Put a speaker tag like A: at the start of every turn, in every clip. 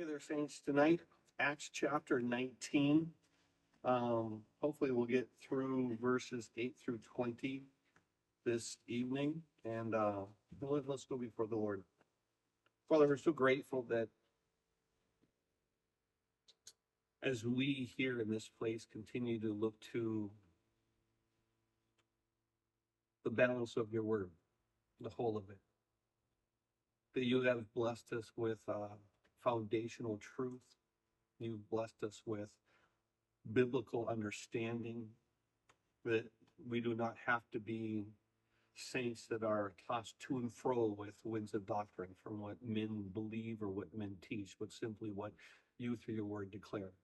A: Hey there, Saints. Tonight, Acts chapter 19. Hopefully, we'll get through verses 8 through 20 this evening. And let's go before the Lord. Father, we're so grateful that as we here in this place continue to look to the balance of your word, the whole of it, that you have blessed us with foundational truth. You've blessed us with biblical understanding, that we do not have to be saints that are tossed to and fro with winds of doctrine from what men believe or what men teach, but simply what you through your word declare.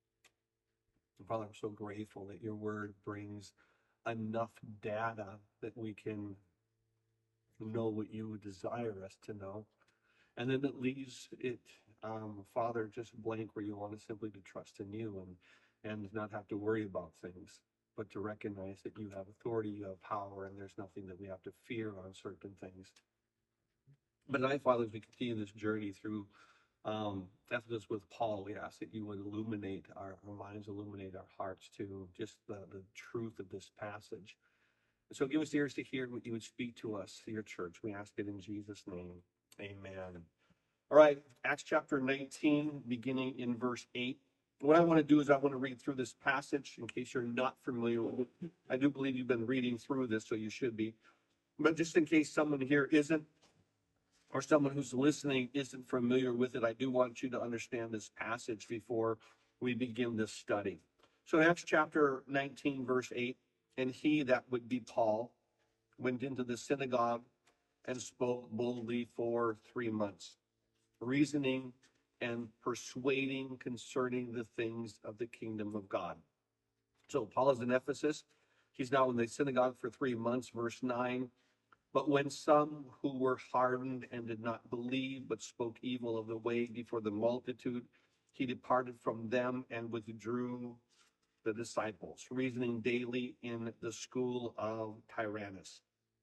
A: And Father, I'm so grateful that your word brings enough data that we can know what you desire us to know. And then it leaves it, Father, just blank where you want us simply to trust in you and not have to worry about things, but to recognize that you have authority, you have power, and there's nothing that we have to fear on certain things. But tonight, Father, as we continue this journey through Ephesus with Paul, we ask that you would illuminate our minds, illuminate our hearts to just the truth of this passage. And so give us ears to hear what you would speak to us, to your church. We ask it in Jesus' name. Amen. All right, Acts chapter 19, beginning in verse 8. What I want to do is I want to read through this passage in case you're not familiar with it. I do believe you've been reading through this, so you should be. But just in case someone here isn't, or someone who's listening isn't familiar with it, I do want you to understand this passage before we begin this study. So Acts chapter 19, verse 8, and he, that would be Paul, went into the synagogue and spoke boldly for 3 months, reasoning and persuading concerning the things of the kingdom of God. So Paul is in Ephesus. He's now in the synagogue for 3 months, verse 9. But when some who were hardened and did not believe, but spoke evil of the way before the multitude, he departed from them and withdrew the disciples, reasoning daily in the school of Tyrannus.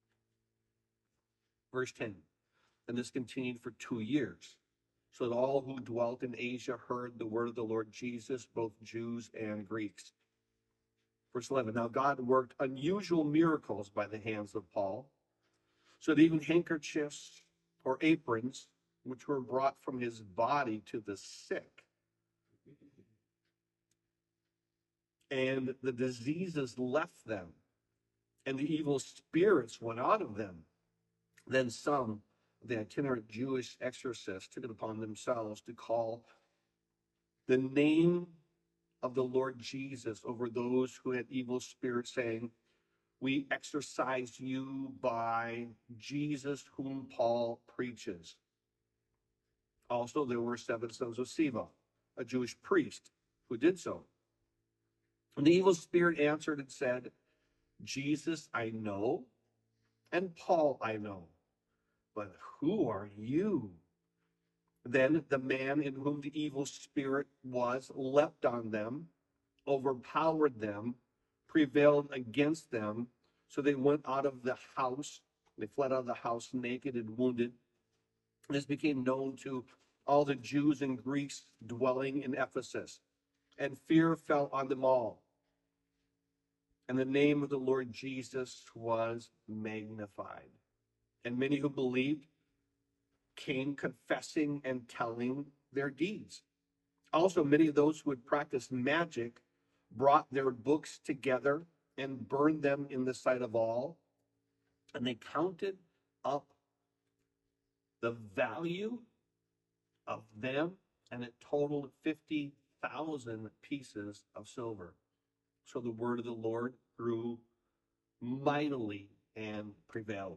A: Verse 10, and this continued for 2 years, so that all who dwelt in Asia heard the word of the Lord Jesus, both Jews and Greeks. Verse 11, now God worked unusual miracles by the hands of Paul, so that even handkerchiefs or aprons, which were brought from his body to the sick, and the diseases left them, and the evil spirits went out of them. Then some of the itinerant Jewish exorcists took it upon themselves to call the name of the Lord Jesus over those who had evil spirits, saying, we exorcise you by Jesus whom Paul preaches. Also, there were 7 sons of Sceva, a Jewish priest, who did so. And the evil spirit answered and said, Jesus I know, and Paul I know, but who are you? Then the man in whom the evil spirit was leapt on them, overpowered them, prevailed against them. So they went out of the house. They fled out of the house naked and wounded. This became known to all the Jews and Greeks dwelling in Ephesus, and fear fell on them all. And the name of the Lord Jesus was magnified. And many who believed came confessing and telling their deeds. Also, many of those who had practiced magic brought their books together and burned them in the sight of all. And they counted up the value of them, and it totaled 50,000 pieces of silver. So the word of the Lord grew mightily and prevailed.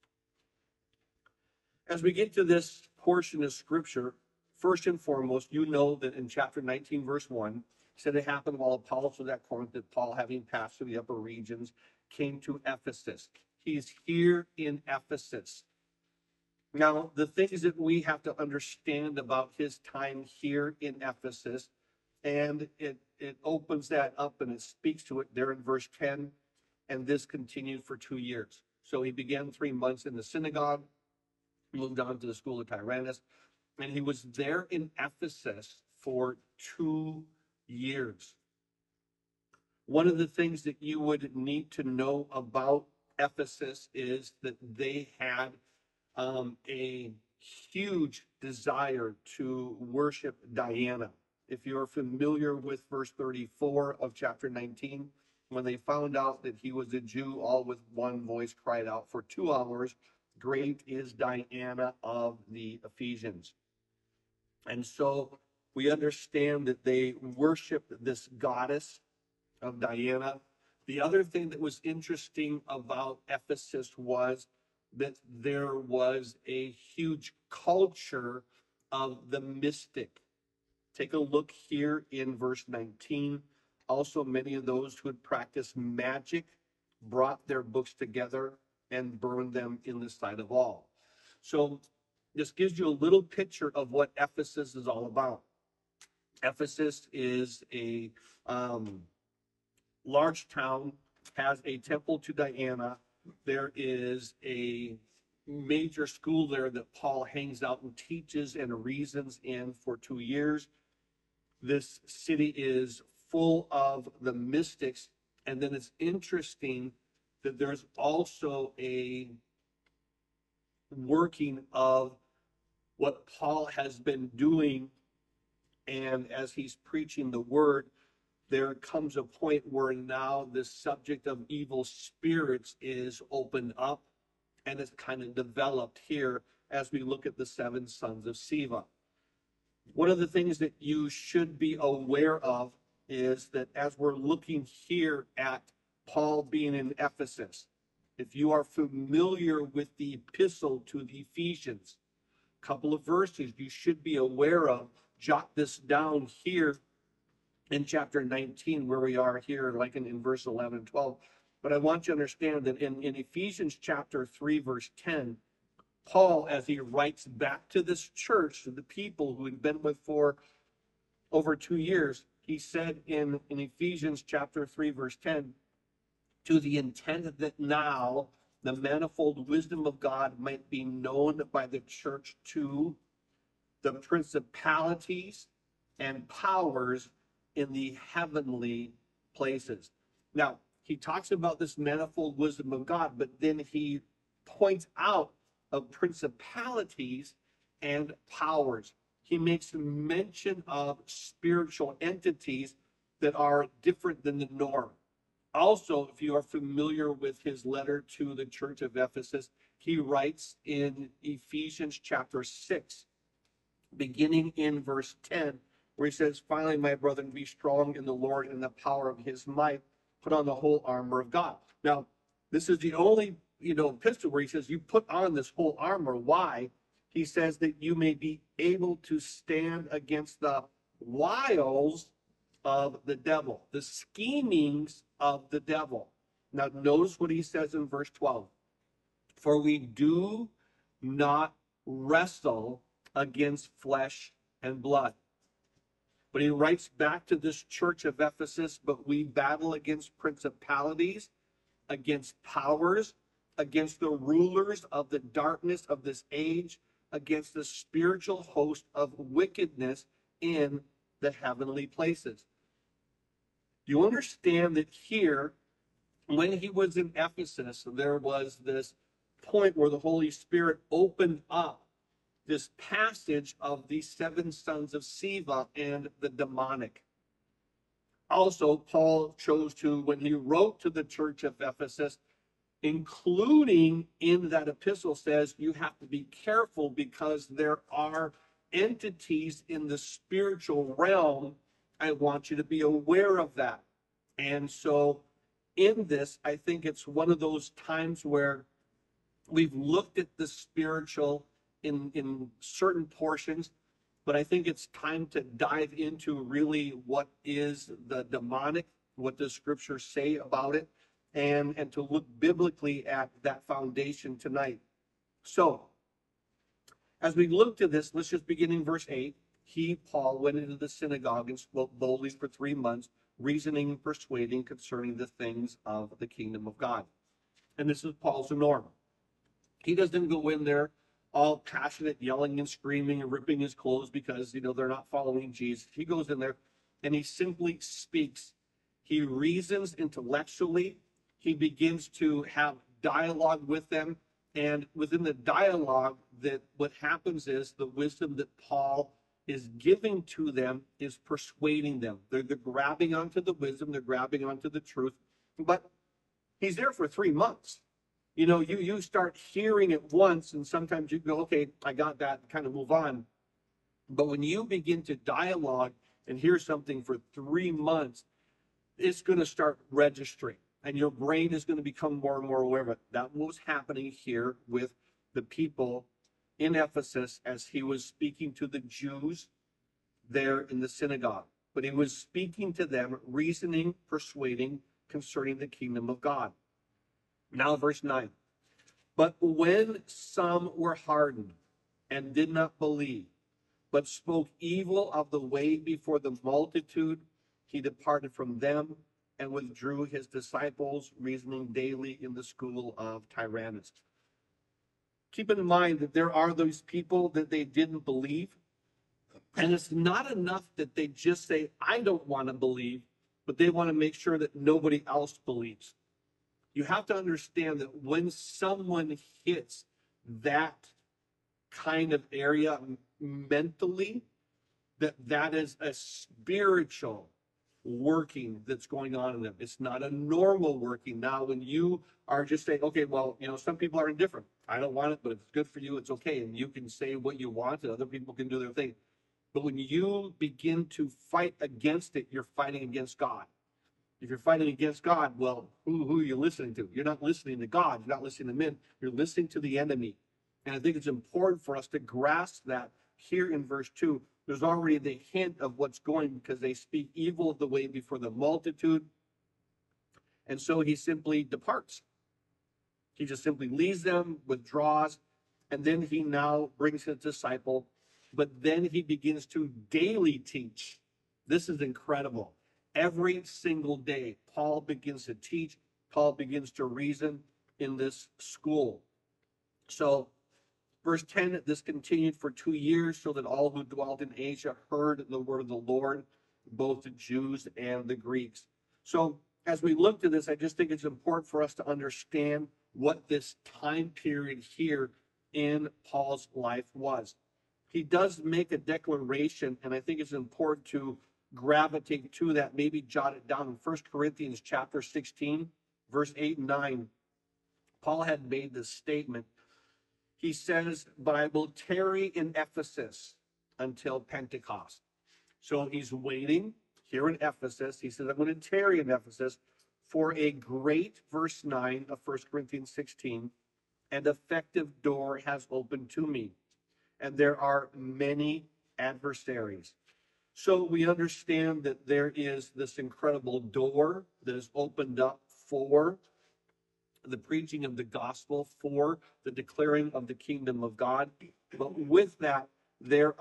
A: As we get to this portion of scripture, first and foremost, you know that in chapter 19, verse 1, said it happened while Apollos was at Corinth that Paul, having passed through the upper regions, came to Ephesus. He's here in Ephesus. Now, the things that we have to understand about his time here in Ephesus, and it opens that up and it speaks to it there in verse 10, and this continued for 2 years. So he began 3 months in the synagogue, moved on to the school of Tyrannus, And he was there in Ephesus for 2 years. One of the things that you would need to know about Ephesus is that they had a huge desire to worship Diana. If you're familiar with verse 34 of chapter 19, when they found out that he was a Jew, all with one voice cried out for 2 hours, "Great is Diana of the Ephesians." And so we understand that they worshiped this goddess of Diana. The other thing that was interesting about Ephesus was that there was a huge culture of the mystic. Take a look here in verse 19. Also, many of those who had practiced magic brought their books together and burned them in the sight of all. So this gives you a little picture of what Ephesus is all about. Ephesus is a large town, has a temple to Diana. There is a major school there that Paul hangs out and teaches and reasons in for 2 years. This city is full of the mystics. And then it's interesting that there's also a working of what Paul has been doing. And as he's preaching the word, there comes a point where now this subject of evil spirits is opened up and it's kind of developed here as we look at the 7 sons of Sceva. One of the things that you should be aware of is that as we're looking here at Paul being in Ephesus, if you are familiar with the epistle to the Ephesians, a couple of verses you should be aware of, jot this down here in chapter 19, where we are here, like in verse 11 and 12. But I want you to understand that in Ephesians chapter 3, verse 10, Paul, as he writes back to this church, to the people who had been with for over 2 years, he said in Ephesians chapter 3, verse 10, to the intent that now the manifold wisdom of God might be known by the church to the principalities and powers in the heavenly places. Now, he talks about this manifold wisdom of God, but then he points out of principalities and powers. He makes mention of spiritual entities that are different than the norm. Also, if you are familiar with his letter to the church of Ephesus, he writes in Ephesians chapter 6, beginning in verse 10, where he says, finally, my brethren, be strong in the Lord and the power of his might. Put on the whole armor of God. Now, this is the only, epistle where he says, you put on this whole armor. Why? He says that you may be able to stand against the wiles of the devil, the schemings of the devil. Now, notice what he says in verse 12. For we do not wrestle against flesh and blood. But he writes back to this church of Ephesus, but we battle against principalities, against powers, against the rulers of the darkness of this age, against the spiritual host of wickedness in the heavenly places. Do you understand that here, when he was in Ephesus, there was this point where the Holy Spirit opened up this passage of the 7 sons of Sceva and the demonic. Also, Paul chose to, when he wrote to the church of Ephesus, including in that epistle, says you have to be careful because there are entities in the spiritual realm. I want you to be aware of that. And so in this, I think it's one of those times where we've looked at the spiritual in certain portions, but I think it's time to dive into really what is the demonic, what does scripture say about it, and to look biblically at that foundation tonight. So as we look to this, let's just begin in verse 8. He, Paul, went into the synagogue and spoke boldly for 3 months, reasoning and persuading concerning the things of the kingdom of God. And this is Paul's norm. He doesn't go in there all passionate, yelling and screaming and ripping his clothes because, they're not following Jesus. He goes in there and he simply speaks. He reasons intellectually. He begins to have dialogue with them. And within the dialogue, that what happens is the wisdom that Paul is giving to them is persuading them. They're grabbing onto the wisdom, they're grabbing onto the truth. But he's there for 3 months. You start hearing it once, and sometimes you go, okay, I got that, kind of move on. But when you begin to dialogue and hear something for 3 months, it's going to start registering, and your brain is going to become more and more aware of it. That was happening here with the people in Ephesus as he was speaking to the Jews there in the synagogue. But he was speaking to them, reasoning, persuading concerning the kingdom of God. Now, verse 9. But when some were hardened and did not believe, but spoke evil of the way before the multitude, he departed from them and withdrew his disciples, reasoning daily in the school of Tyrannus. Keep in mind that there are those people that they didn't believe. And it's not enough that they just say, I don't want to believe, but they want to make sure that nobody else believes. You have to understand that when someone hits that kind of area mentally, that is a spiritual working that's going on in them. It's not a normal working. Now, when you are just saying, okay, well, some people are indifferent. I don't want it, but if it's good for you, it's okay. And you can say what you want and other people can do their thing. But when you begin to fight against it, you're fighting against God. If you're fighting against God, well, who are you listening to? You're not listening to God. You're not listening to men. You're listening to the enemy. And I think it's important for us to grasp that here in verse 2. There's already the hint of what's going, because they speak evil of the way before the multitude. And so he simply departs. He just simply leaves them, withdraws, and then he now brings his disciple. But then he begins to daily teach. This is incredible. Every single day, Paul begins to teach. Paul begins to reason in this school. So, verse 10, this continued for 2 years, so that all who dwelt in Asia heard the word of the Lord, both the Jews and the Greeks. So, as we look to this, I just think it's important for us to understand what this time period here in Paul's life was. He does make a declaration, and I think it's important to gravitate to that, maybe jot it down. In 1 Corinthians chapter 16, verse 8 and 9, Paul had made this statement. He says, but I will tarry in Ephesus until Pentecost. So he's waiting here in Ephesus. He says, I'm going to tarry in Ephesus for a great, verse 9 of 1 Corinthians 16, and effective door has opened to me, and there are many adversaries. So we understand that there is this incredible door that is opened up for the preaching of the gospel, for the declaring of the kingdom of God. But with that, there's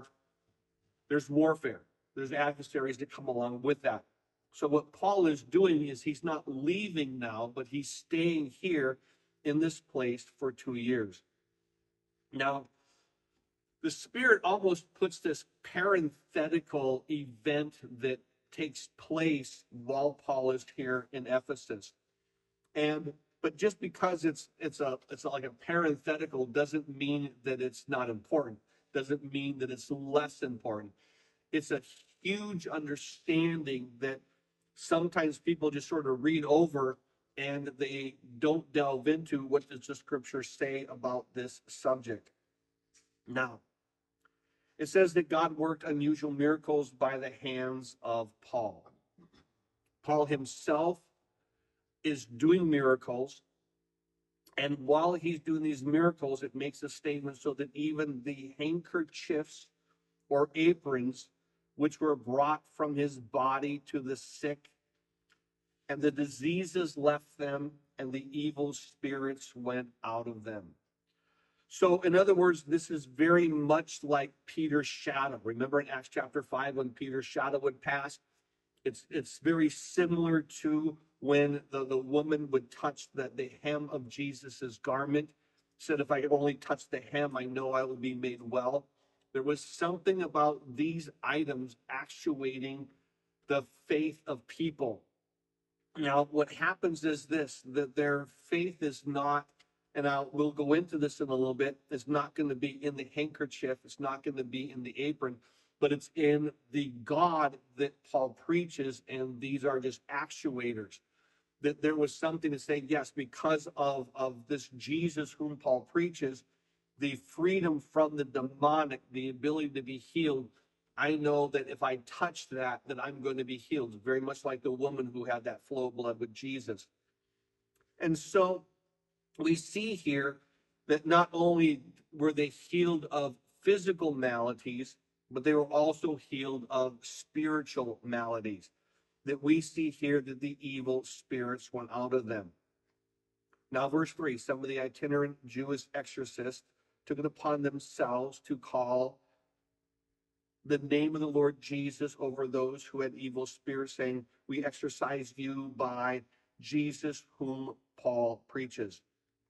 A: warfare. There's adversaries that come along with that. So what Paul is doing is he's not leaving now, but he's staying here in this place for 2 years. Now, the Spirit almost puts this parenthetical event that takes place while Paul is here in Ephesus. But just because it's like a parenthetical doesn't mean that it's not important. Doesn't mean that it's less important. It's a huge understanding that sometimes people just sort of read over and they don't delve into what does the scripture say about this subject. Now, it says that God worked unusual miracles by the hands of Paul. Paul himself is doing miracles. And while he's doing these miracles, it makes a statement so that even the handkerchiefs or aprons, which were brought from his body to the sick, and the diseases left them, and the evil spirits went out of them. So, in other words, this is very much like Peter's shadow. Remember in Acts chapter 5 when Peter's shadow would pass? It's very similar to when the woman would touch the hem of Jesus's garment. said, if I only touch the hem, I know I will be made well. There was something about these items actuating the faith of people. Now, what happens is this, that their faith is not, and we'll go into this in a little bit, is not going to be in the handkerchief, it's not going to be in the apron, but it's in the God that Paul preaches, and these are just actuators. That there was something to say, yes, because of this Jesus whom Paul preaches, the freedom from the demonic, the ability to be healed, I know that if I touch that, that I'm going to be healed. Very much like the woman who had that flow of blood with Jesus. And so we see here that not only were they healed of physical maladies, but they were also healed of spiritual maladies. That we see here that the evil spirits went out of them. Now, verse 3, some of the itinerant Jewish exorcists took it upon themselves to call the name of the Lord Jesus over those who had evil spirits, saying, we exorcise you by Jesus whom Paul preaches.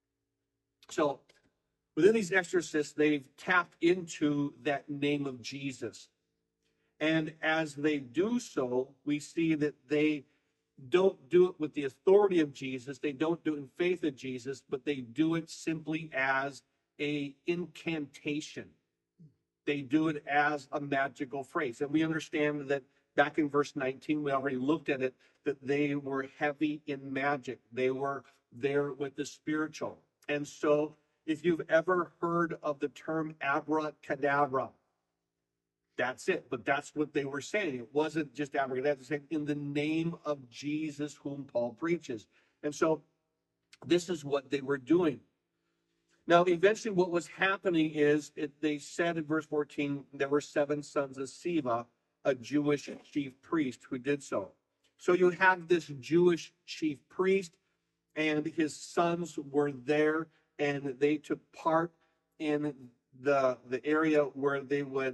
A: So within these exorcists, they've tapped into that name of Jesus. And as they do so, we see that they don't do it with the authority of Jesus. They don't do it in faith of Jesus, but they do it simply as a incantation. They do it as a magical phrase. And we understand that back in verse 19, we already looked at it, that they were heavy in magic. They were there with the spiritual. And so if you've ever heard of the term abracadabra, that's it. But that's what they were saying. It wasn't just abracadabra. They said, in the name of Jesus whom Paul preaches. And so this is what they were doing. Now, eventually what was happening is, they said in verse 14, there were 7 sons of Sceva, a Jewish chief priest, who did so. So you have this Jewish chief priest, and his sons were there, and they took part in the area where they would,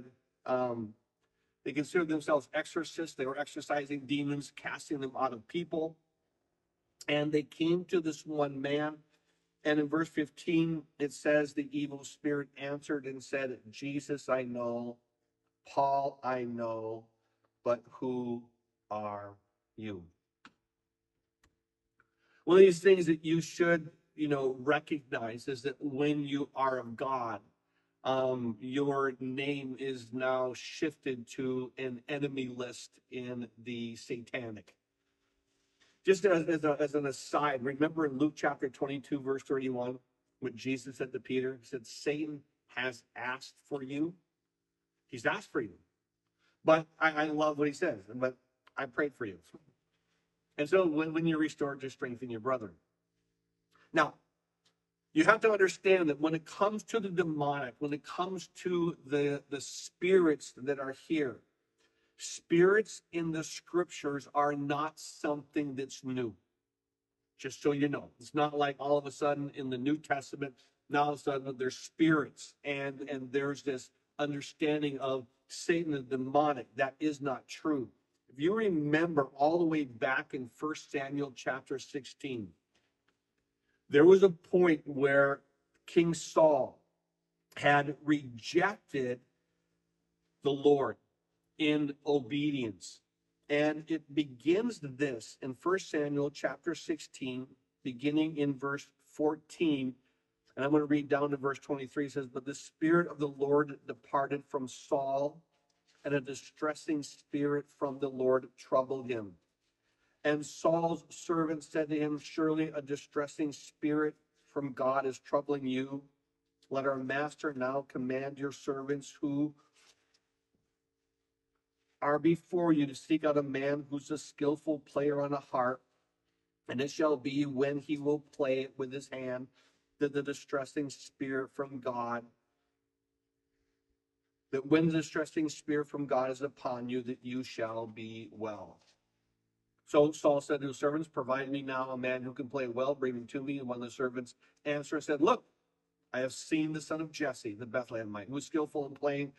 A: they considered themselves exorcists. They were exorcising demons, casting them out of people. And they came to this one man. And in verse 15, it says, the evil spirit answered and said, Jesus I know, Paul I know, but who are you? One of these things that you should, recognize is that when you are of God, your name is now shifted to an enemy list in the satanic. Just as an aside, remember in Luke chapter 22, verse 31, what Jesus said to Peter? He said, Satan has asked for you. He's asked for you. But I love what he says, but I prayed for you. And so when you're restored, just strengthen your brethren. Now, you have to understand that when it comes to the demonic, when it comes to the spirits that are here, spirits in the scriptures are not something that's new. Just so you know, it's not like all of a sudden in the New Testament, now all of a sudden there's spirits and there's this understanding of Satan and demonic. That is not true. If you remember all the way back in 1 Samuel chapter 16, there was a point where King Saul had rejected the Lord in obedience. And it begins this in 1 Samuel chapter 16, beginning in verse 14. And I'm going to read down to verse 23. It says, but the Spirit of the Lord departed from Saul, and a distressing spirit from the Lord troubled him. And Saul's servant said to him, surely a distressing spirit from God is troubling you. Let our master now command your servants who are before you to seek out a man who's a skillful player on a harp. And it shall be when he will play it with his hand that the distressing spirit from God, that when the distressing spirit from God is upon you, that you shall be well. So Saul said to his servants, provide me now a man who can play well, bring him to me. And one of the servants answered and said, look, I have seen the son of Jesse, the Bethlehemite, who is skillful in playing,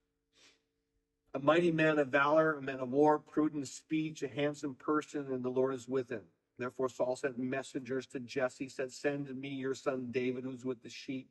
A: a mighty man of valor, a man of war, prudent in speech, a handsome person, and the Lord is with him. Therefore Saul sent messengers to Jesse, said, send me your son David, who's with the sheep.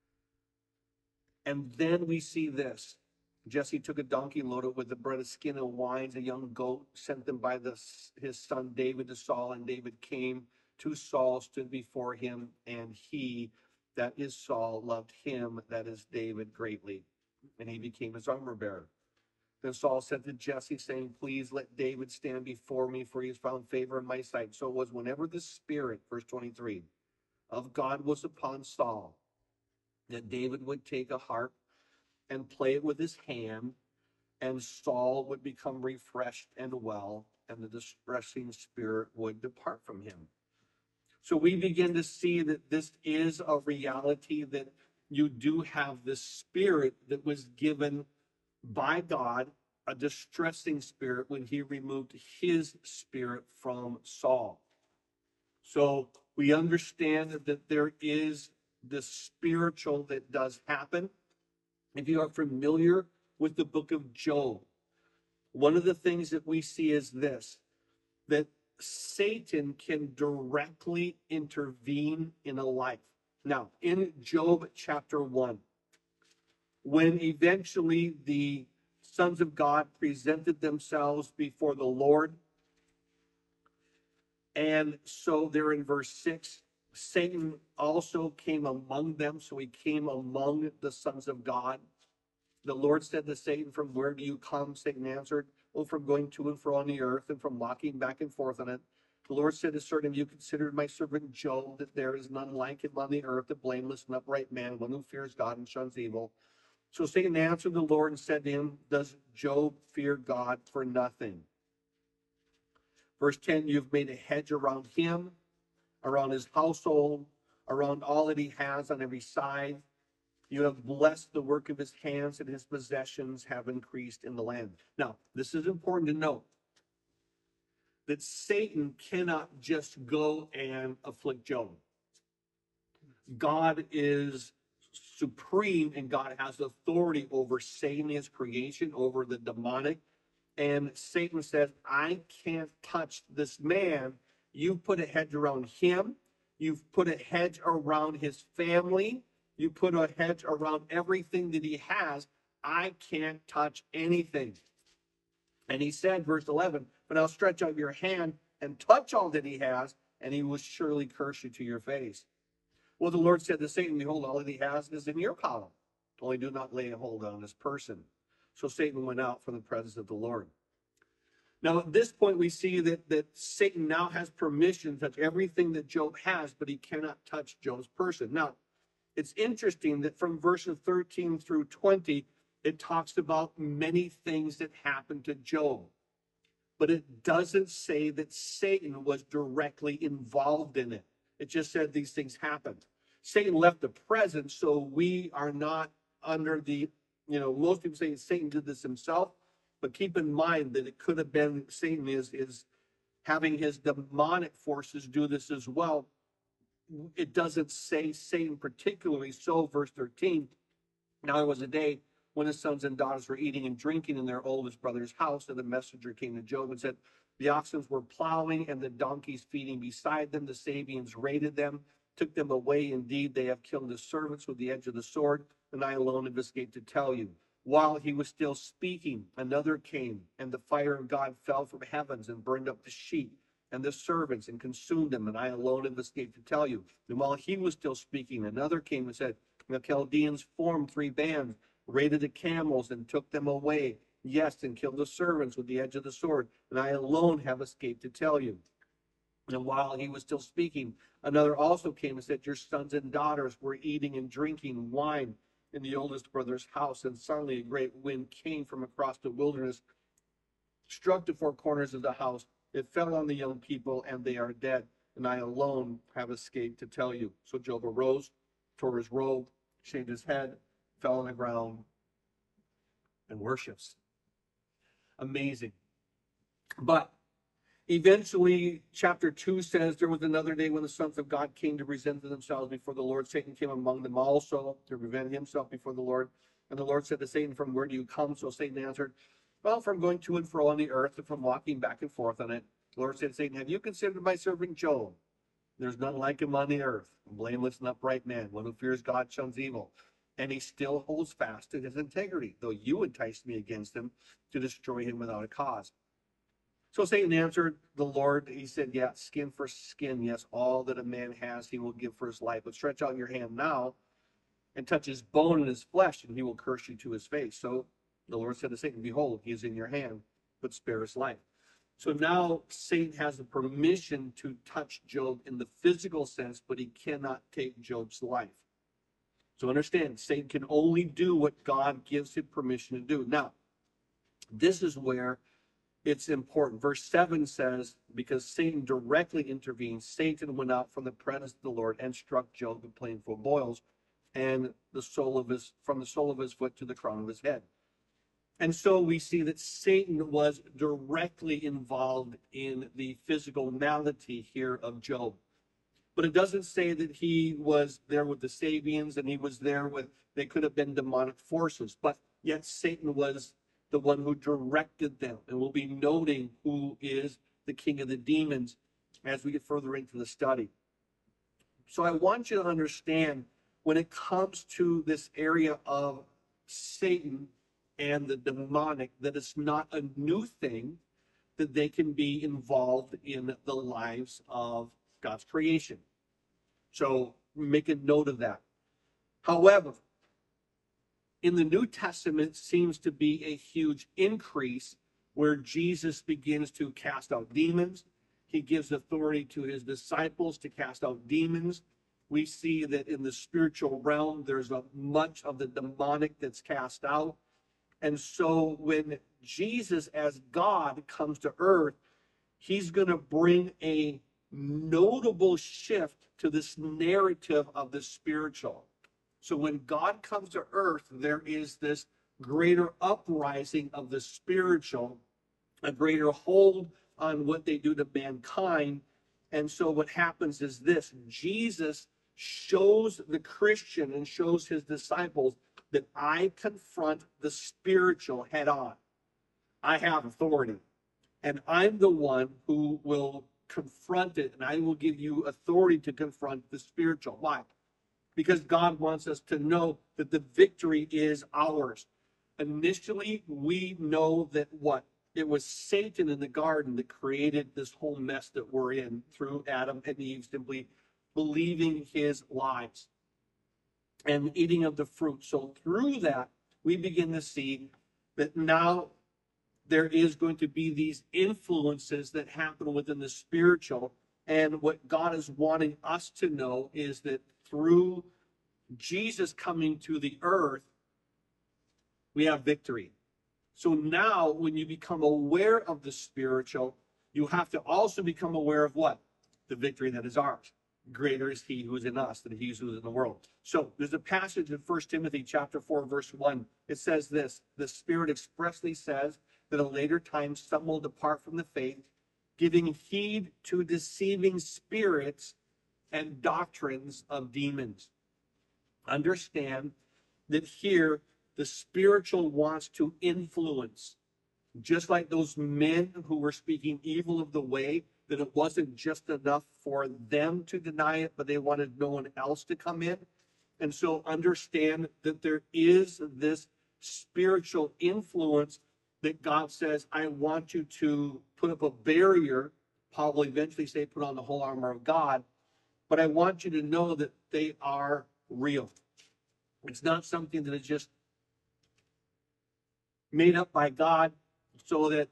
A: And then we see this. Jesse took a donkey loaded with the bread of skin and wines, a young goat, sent them by his son David to Saul, and David came to Saul, stood before him, and he, that is Saul, loved him, that is David, greatly, and he became his armor bearer. Then Saul said to Jesse, saying, please let David stand before me, for he has found favor in my sight. So it was whenever the Spirit, verse 23, of God was upon Saul, that David would take a harp and play it with his hand, and Saul would become refreshed and well, and the distressing spirit would depart from him. So we begin to see that this is a reality, that you do have this spirit that was given by God, a distressing spirit, when he removed his spirit from Saul. So we understand that there is this spiritual that does happen. If you are familiar with the book of Job, one of the things that we see is this, that Satan can directly intervene in a life. Now, in Job chapter 1, when eventually the sons of God presented themselves before the Lord, and so there in verse 6, Satan also came among them, so he came among the sons of God. The Lord said to Satan, from where do you come? Satan answered, well, from going to and fro on the earth and from walking back and forth on it. The Lord said to certain of you, considered my servant Job, that there is none like him on the earth, a blameless and upright man, one who fears God and shuns evil. So Satan answered the Lord and said to him, does Job fear God for nothing? Verse 10, you've made a hedge around him, around his household, around all that he has on every side. You have blessed the work of his hands, and his possessions have increased in the land. Now, this is important to note, that Satan cannot just go and afflict Job. God is supreme, and God has authority over Satan, his creation, over the demonic. And Satan says, I can't touch this man. You've put a hedge around him. You've put a hedge around his family. You put a hedge around everything that he has. I can't touch anything. And he said, verse 11, but I'll stretch out your hand and touch all that he has, and he will surely curse you to your face. Well, the Lord said to Satan, behold, all that he has is in your power. Only do not lay a hold on this person. So Satan went out from the presence of the Lord. Now, at this point, we see that Satan now has permission to touch everything that Job has, but he cannot touch Job's person. Now, it's interesting that from verses 13 through 20, it talks about many things that happened to Job. But it doesn't say that Satan was directly involved in it. It just said these things happened. Satan left the presence, so we are not under the, most people say Satan did this himself, but keep in mind that it could have been Satan is having his demonic forces do this as well. It doesn't say Satan particularly. So verse 13, now there was a day when his sons and daughters were eating and drinking in their oldest brother's house, and the messenger came to Job and said, the oxen were plowing and the donkeys feeding beside them. The Sabeans raided them, took them away. Indeed, they have killed the servants with the edge of the sword, and I alone have escaped to tell you. While he was still speaking, another came, and the fire of God fell from heavens and burned up the sheep and the servants and consumed them, and I alone have escaped to tell you. And while he was still speaking, another came and said, the Chaldeans formed 3 bands, raided the camels and took them away. Yes, and killed the servants with the edge of the sword, and I alone have escaped to tell you. And while he was still speaking, another also came and said, your sons and daughters were eating and drinking wine in the oldest brother's house, and suddenly a great wind came from across the wilderness, struck the 4 corners of the house. It fell on the young people, and they are dead, and I alone have escaped to tell you. So Job arose, tore his robe, shaved his head, fell on the ground, and worships. Amazing. But eventually, chapter 2 says, there was another day when the sons of God came to present themselves before the Lord. Satan came among them also to present himself before the Lord. And the Lord said to Satan, from where do you come? So Satan answered, well, from going to and fro on the earth and from walking back and forth on it. The Lord said to Satan, have you considered my servant Job? There's none like him on the earth, a blameless and upright man, one who fears God, shuns evil. And he still holds fast to his integrity, though you enticed me against him to destroy him without a cause. So Satan answered the Lord, he said, yeah, skin for skin, yes, all that a man has he will give for his life. But stretch out your hand now and touch his bone and his flesh, and he will curse you to his face. So the Lord said to Satan, behold, he is in your hand, but spare his life. So now Satan has the permission to touch Job in the physical sense, but he cannot take Job's life. So understand, Satan can only do what God gives him permission to do. Now, this is where it's important. Verse 7 says, because Satan directly intervened, Satan went out from the presence of the Lord and struck Job with painful boils, and from the sole of his foot to the crown of his head. And so we see that Satan was directly involved in the physical malady here of Job. But it doesn't say that he was there with the Sabians and he was there with, they could have been demonic forces, but yet Satan was the one who directed them. And we'll be noting who is the king of the demons as we get further into the study. So I want you to understand, when it comes to this area of Satan and the demonic, that it's not a new thing that they can be involved in the lives of God's creation. So make a note of that. However, in the New Testament seems to be a huge increase where Jesus begins to cast out demons. He gives authority to his disciples to cast out demons. We see that in the spiritual realm, there's much of the demonic that's cast out. And so when Jesus as God comes to earth, he's going to bring a notable shift to this narrative of the spiritual. So when God comes to earth, there is this greater uprising of the spiritual, a greater hold on what they do to mankind. And so what happens is this: Jesus shows the Christian and shows his disciples that I confront the spiritual head on. I have authority, and I'm the one who will confront it, and I will give you authority to confront the spiritual. Why? Because God wants us to know that the victory is ours. Initially, we know that what? It was Satan in the garden that created this whole mess that we're in through Adam and Eve simply believing his lies and eating of the fruit. So through that, we begin to see that now there is going to be these influences that happen within the spiritual. And what God is wanting us to know is that through Jesus coming to the earth, we have victory. So now when you become aware of the spiritual, you have to also become aware of what? The victory that is ours. Greater is he who is in us than he who is in the world. So there's a passage in 1 Timothy chapter 4, verse 1. It says this: the Spirit expressly says that at a later time some will depart from the faith, giving heed to deceiving spirits and doctrines of demons. Understand that here the spiritual wants to influence, just like those men who were speaking evil of the way, that it wasn't just enough for them to deny it, but they wanted no one else to come in. And so understand that there is this spiritual influence that God says, I want you to put up a barrier. Paul will eventually say, put on the whole armor of God. But I want you to know that they are real. It's not something that is just made up by God so that,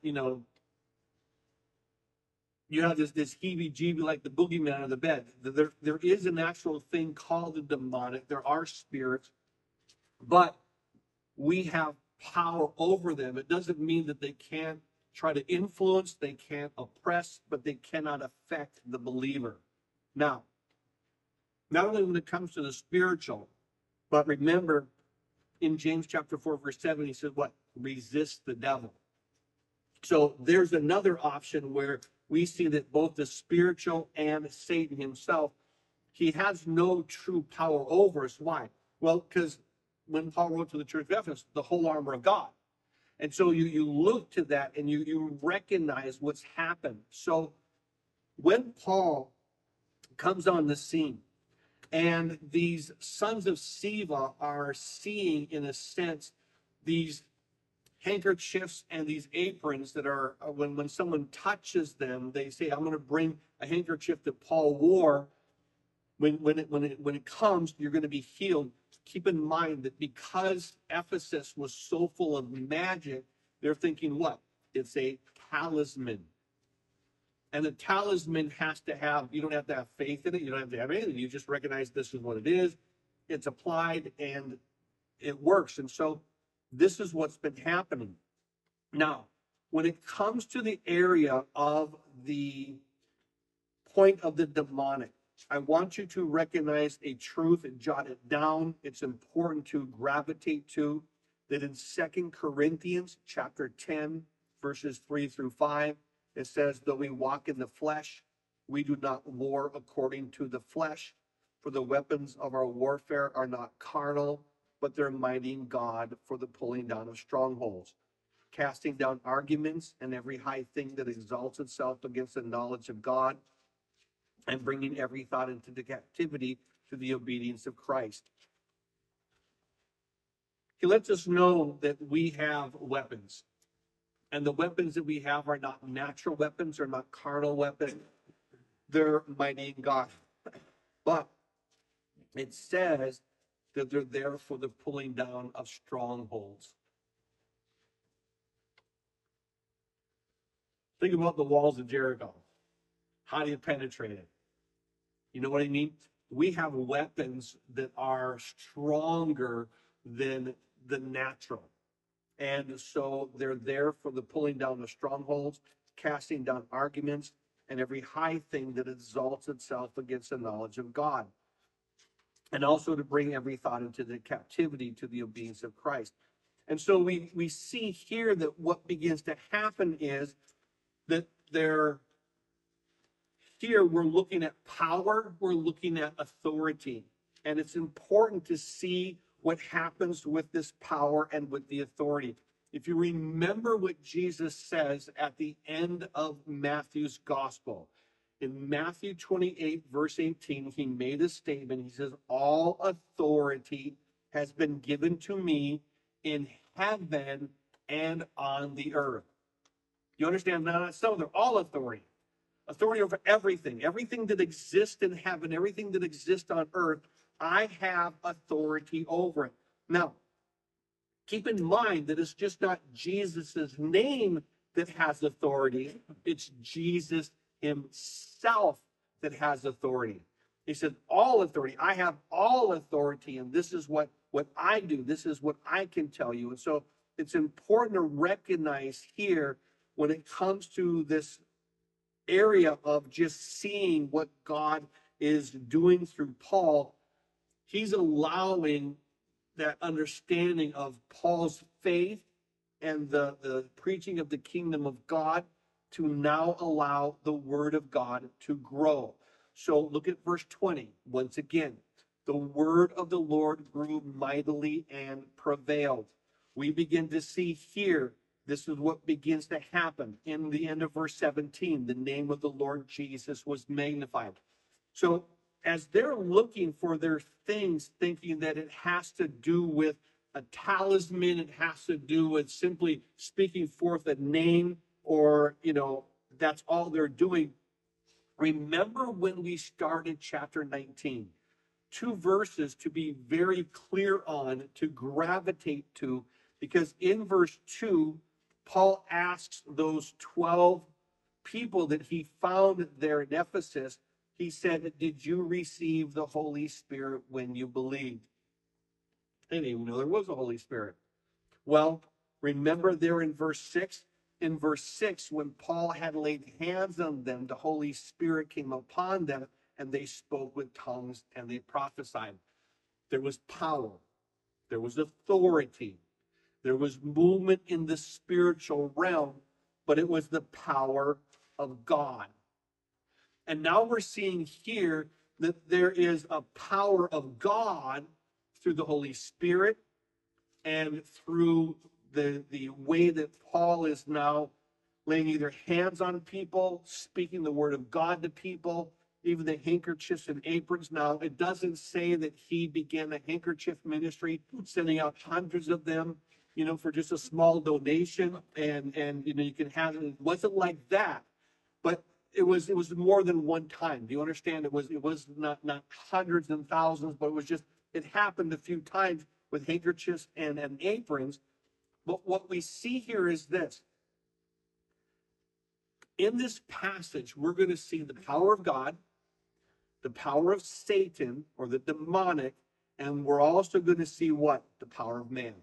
A: you have this heebie-jeebie like the boogeyman of the bed. There is an actual thing called the demonic. There are spirits, but we have power over them. It doesn't mean that they can't try to influence, they can't oppress, but they cannot affect the believer. Now, not only when it comes to the spiritual, but remember in James chapter 4, verse 7, he said what? Resist the devil. So there's another option where we see that both the spiritual and Satan himself, he has no true power over us. Why? Well, because when Paul wrote to the church of Ephesus, the whole armor of God. And so you look to that and you recognize what's happened. So when Paul comes on the scene and these sons of Sceva are seeing, in a sense, these handkerchiefs and these aprons that are, when someone touches them, they say, I'm going to bring a handkerchief that Paul wore. When it comes, you're going to be healed. Keep in mind that because Ephesus was so full of magic, they're thinking what? It's a talisman. And the talisman has to have, you don't have to have faith in it. You don't have to have anything. You just recognize this is what it is. It's applied and it works. And so this is what's been happening. Now, when it comes to the area of the point of the demonic, I want you to recognize a truth and jot it down. It's important to gravitate to that in 2 Corinthians chapter 10, verses 3 through 5, it says, though we walk in the flesh, we do not war according to the flesh, for the weapons of our warfare are not carnal, but they're mighty in God for the pulling down of strongholds, casting down arguments and every high thing that exalts itself against the knowledge of God, and bringing every thought into the captivity to the obedience of Christ. He lets us know that we have weapons. And the weapons that we have are not natural weapons, are not carnal weapons. They're mighty in God. But it says that they're there for the pulling down of strongholds. Think about the walls of Jericho. How do you penetrate it? You know what I mean? We have weapons that are stronger than the natural. And so they're there for the pulling down of strongholds, casting down arguments, and every high thing that exalts itself against the knowledge of God. And also to bring every thought into the captivity to the obedience of Christ. And so we see here that what begins to happen is that here we're looking at power, we're looking at authority. And it's important to see what happens with this power and with the authority. If you remember what Jesus says at the end of Matthew's gospel, in Matthew 28, verse 18, he made a statement. He says, all authority has been given to me in heaven and on the earth. You understand that? So they're all authority. Authority over everything that exists in heaven, everything that exists on earth, I have authority over it. Now, keep in mind that it's just not Jesus's name that has authority. It's Jesus himself that has authority. He said, all authority. I have all authority, and this is what I do. This is what I can tell you. And so it's important to recognize here when it comes to this area of just seeing what God is doing through Paul, he's allowing that understanding of Paul's faith and the preaching of the kingdom of God to now allow the word of God to grow. So look at verse 20. Once again, the word of the Lord grew mightily and prevailed. We begin to see here, this is what begins to happen. In the end of verse 17, the name of the Lord Jesus was magnified. So as they're looking for their things, thinking that it has to do with a talisman, it has to do with simply speaking forth a name, or, that's all they're doing. Remember when we started chapter 19, 2 verses to be very clear on, to gravitate to, because in verse 2, Paul asks those 12 people that he found there in Ephesus, he said, did you receive the Holy Spirit when you believed? They didn't even know there was a Holy Spirit. Well, remember there in verse 6? In verse 6, when Paul had laid hands on them, the Holy Spirit came upon them, and they spoke with tongues and they prophesied. There was power. There was authority. There was movement in the spiritual realm, but it was the power of God. And now we're seeing here that there is a power of God through the Holy Spirit and through the way that Paul is now laying either hands on people, speaking the word of God to people, even the handkerchiefs and aprons. Now, it doesn't say that he began a handkerchief ministry, sending out hundreds of them, for just a small donation, and you can have it. It wasn't like that, but it was more than one time. Do you understand? It was not hundreds and thousands, but it happened a few times with handkerchiefs and aprons. But what we see here is this. In this passage, we're going to see the power of God, the power of Satan or the demonic, and we're also going to see what? The power of man.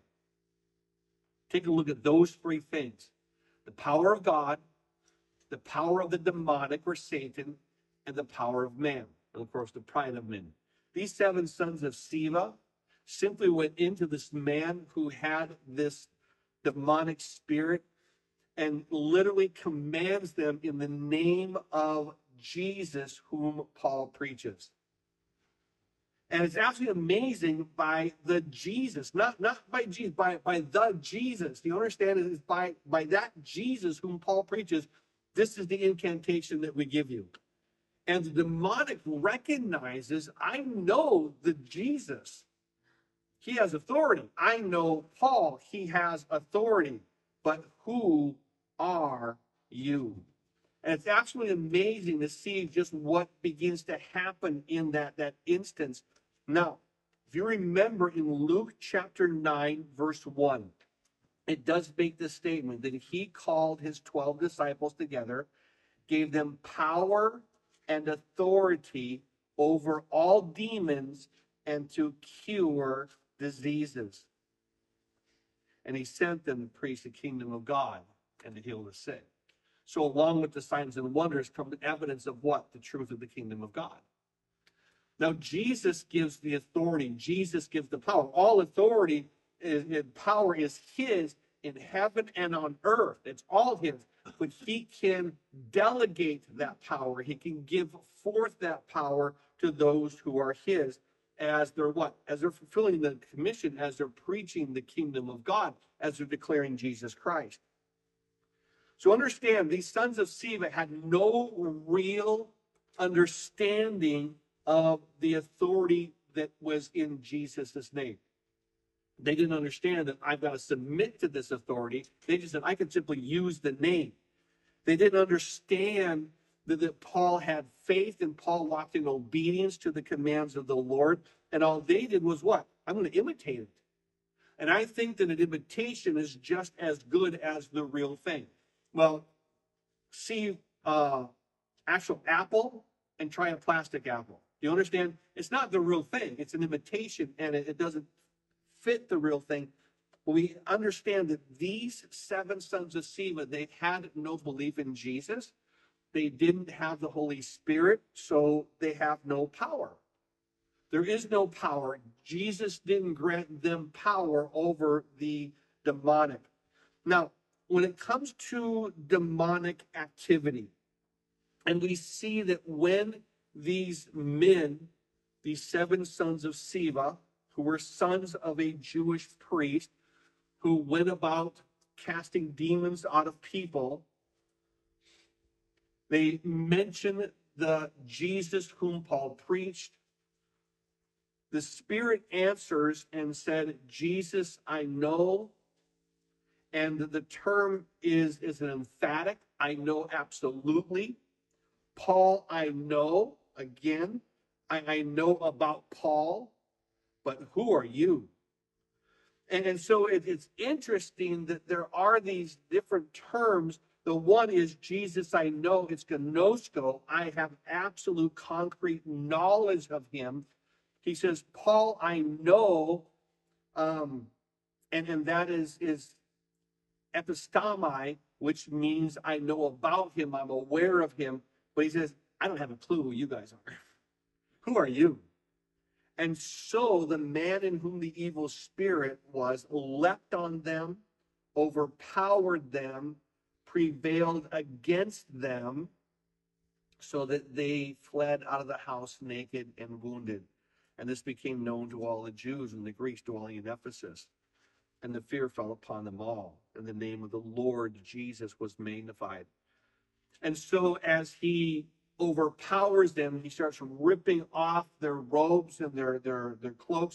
A: Take a look at those three things. The power of God, the power of the demonic or Satan, and the power of man. And of course, the pride of men. These 7 sons of Sceva simply went into this man who had this demonic spirit and literally commands them in the name of Jesus, whom Paul preaches. And it's absolutely amazing by the Jesus, not by Jesus, by the Jesus. Do you understand? It is by that Jesus whom Paul preaches. This is the incantation that we give you. And the demonic recognizes, I know the Jesus. He has authority. I know Paul. He has authority. But who are you? And it's absolutely amazing to see just what begins to happen in that instance. Now, if you remember in Luke chapter 9, verse 1, it does make the statement that he called his 12 disciples together, gave them power and authority over all demons and to cure diseases. And he sent them to preach the kingdom of God and to heal the sick. So along with the signs and wonders come the evidence of what? The truth of the kingdom of God. Now, Jesus gives the authority. Jesus gives the power. All authority and power is his in heaven and on earth. It's all his. But he can delegate that power. He can give forth that power to those who are his as they're what? As they're fulfilling the commission, as they're preaching the kingdom of God, as they're declaring Jesus Christ. So understand, these sons of Sceva had no real understanding of the authority that was in Jesus' name. They didn't understand that I've got to submit to this authority. They just said, I can simply use the name. They didn't understand that Paul had faith and Paul walked in obedience to the commands of the Lord. And all they did was what? I'm going to imitate it. And I think that an imitation is just as good as the real thing. Well, see actual apple and try a plastic apple. Do you understand? It's not the real thing. It's an imitation, and it doesn't fit the real thing. But we understand that these 7 sons of Sceva, they had no belief in Jesus. They didn't have the Holy Spirit, so they have no power. There is no power. Jesus didn't grant them power over the demonic. Now, when it comes to demonic activity, and we see that when these men, these 7 sons of Sceva, who were sons of a Jewish priest, who went about casting demons out of people, they mention the Jesus whom Paul preached. The Spirit answers and said, Jesus, I know. And the term is an emphatic, I know absolutely. Paul, I know. Again, I know about Paul, but who are you? And so it's interesting that there are these different terms. The one is Jesus, I know. It's gnosko. I have absolute concrete knowledge of him. He says, Paul, I know. And that is epistemi, which means I know about him. I'm aware of him. But he says, I don't have a clue who you guys are. Who are you? And so the man in whom the evil spirit was leapt on them, overpowered them, prevailed against them, so that they fled out of the house naked and wounded. And this became known to all the Jews and the Greeks dwelling in Ephesus. And the fear fell upon them all, and the name of the Lord Jesus was magnified. And so as he overpowers them, he starts ripping off their robes and their cloaks.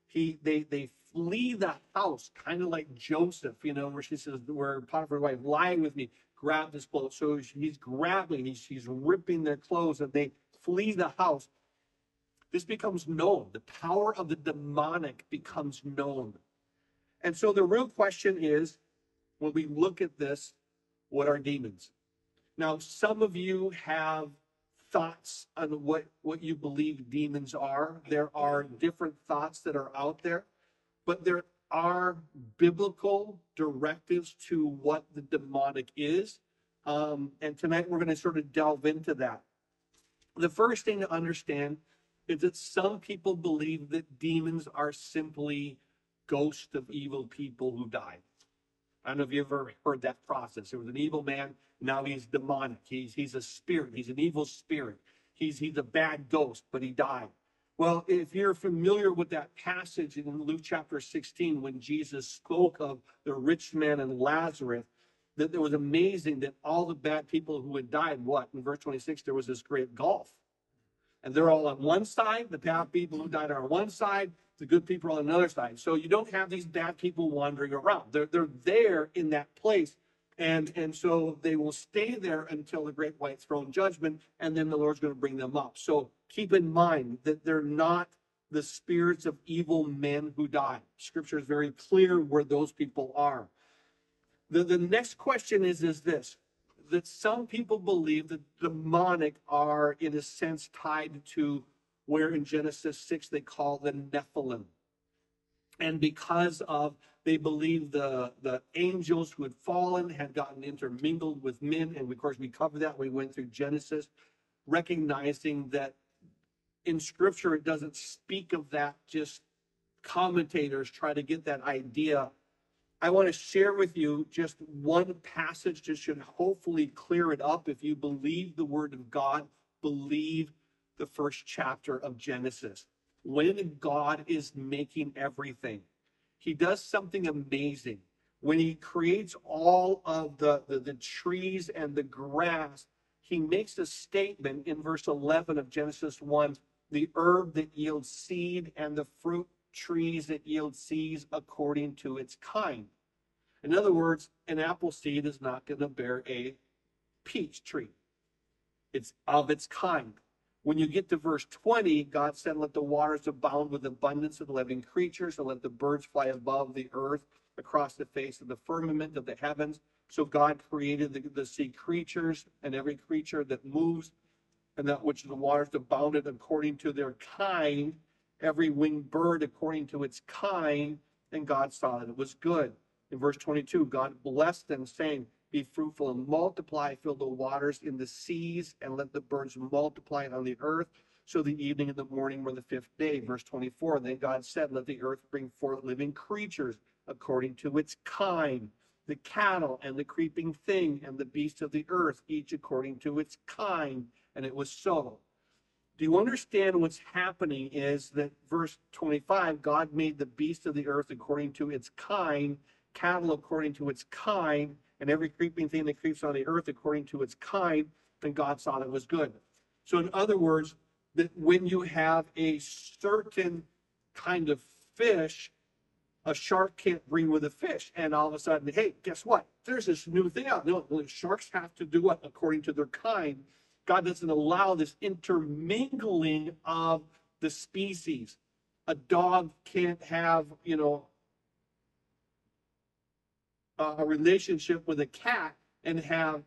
A: They flee the house, kind of like Joseph, where she says, where Potiphar's wife, lie with me, grab his clothes. So he's grabbing, he's ripping their clothes, and they flee the house. This becomes known. The power of the demonic becomes known. And so the real question is, when we look at this, what are demons? Now, some of you have thoughts on what you believe demons are. There are different thoughts that are out there, but there are biblical directives to what the demonic is. And tonight we're going to sort of delve into that. The first thing to understand is that some people believe that demons are simply ghosts of evil people who died. I don't know if you ever heard that process. There was an evil man, now he's demonic. He's a spirit. He's an evil spirit. He's a bad ghost, but he died. Well, if you're familiar with that passage in Luke chapter 16, when Jesus spoke of the rich man and Lazarus, that it was amazing that all the bad people who had died, in verse 26, there was this great gulf. And they're all on one side, the bad people who died are on one side, the good people are on another side. So you don't have these bad people wandering around. They're there in that place. And so they will stay there until the great white throne judgment, and then the Lord's going to bring them up. So keep in mind that they're not the spirits of evil men who die. Scripture is very clear where those people are. The next question is this, that some people believe that demonic are, in a sense, tied to where in Genesis 6 they call the Nephilim. And because of, they believe the angels who had fallen had gotten intermingled with men. And of course, we covered that. We went through Genesis, recognizing that in Scripture, it doesn't speak of that. Just commentators try to get that idea. I want to share with you just one passage that should hopefully clear it up. If you believe the Word of God, believe the first chapter of Genesis. When God is making everything, he does something amazing. When he creates all of the trees and the grass, he makes a statement in verse 11 of Genesis 1, the herb that yields seed and the fruit trees that yield seeds according to its kind. In other words, an apple seed is not going to bear a peach tree. It's of its kind. When you get to verse 20, God said, let the waters abound with abundance of living creatures, and let the birds fly above the earth across the face of the firmament of the heavens. So God created the sea creatures and every creature that moves, and that which the waters abounded according to their kind, every winged bird according to its kind, and God saw that it was good. In verse 22, God blessed them, saying, be fruitful and multiply, fill the waters in the seas, and let the birds multiply on the earth. So the evening and the morning were the fifth day. Verse 24, then God said, let the earth bring forth living creatures according to its kind, the cattle and the creeping thing and the beasts of the earth, each according to its kind. And it was so. Do you understand what's happening is that verse 25, God made the beasts of the earth according to its kind, cattle according to its kind, and every creeping thing that creeps on the earth according to its kind, and God saw that it was good. So in other words, that when you have a certain kind of fish, a shark can't breed with a fish. And all of a sudden, hey, guess what? There's this new thing out. No, the sharks have to do what? According to their kind. God doesn't allow this intermingling of the species. A dog can't have, a relationship with a cat and have,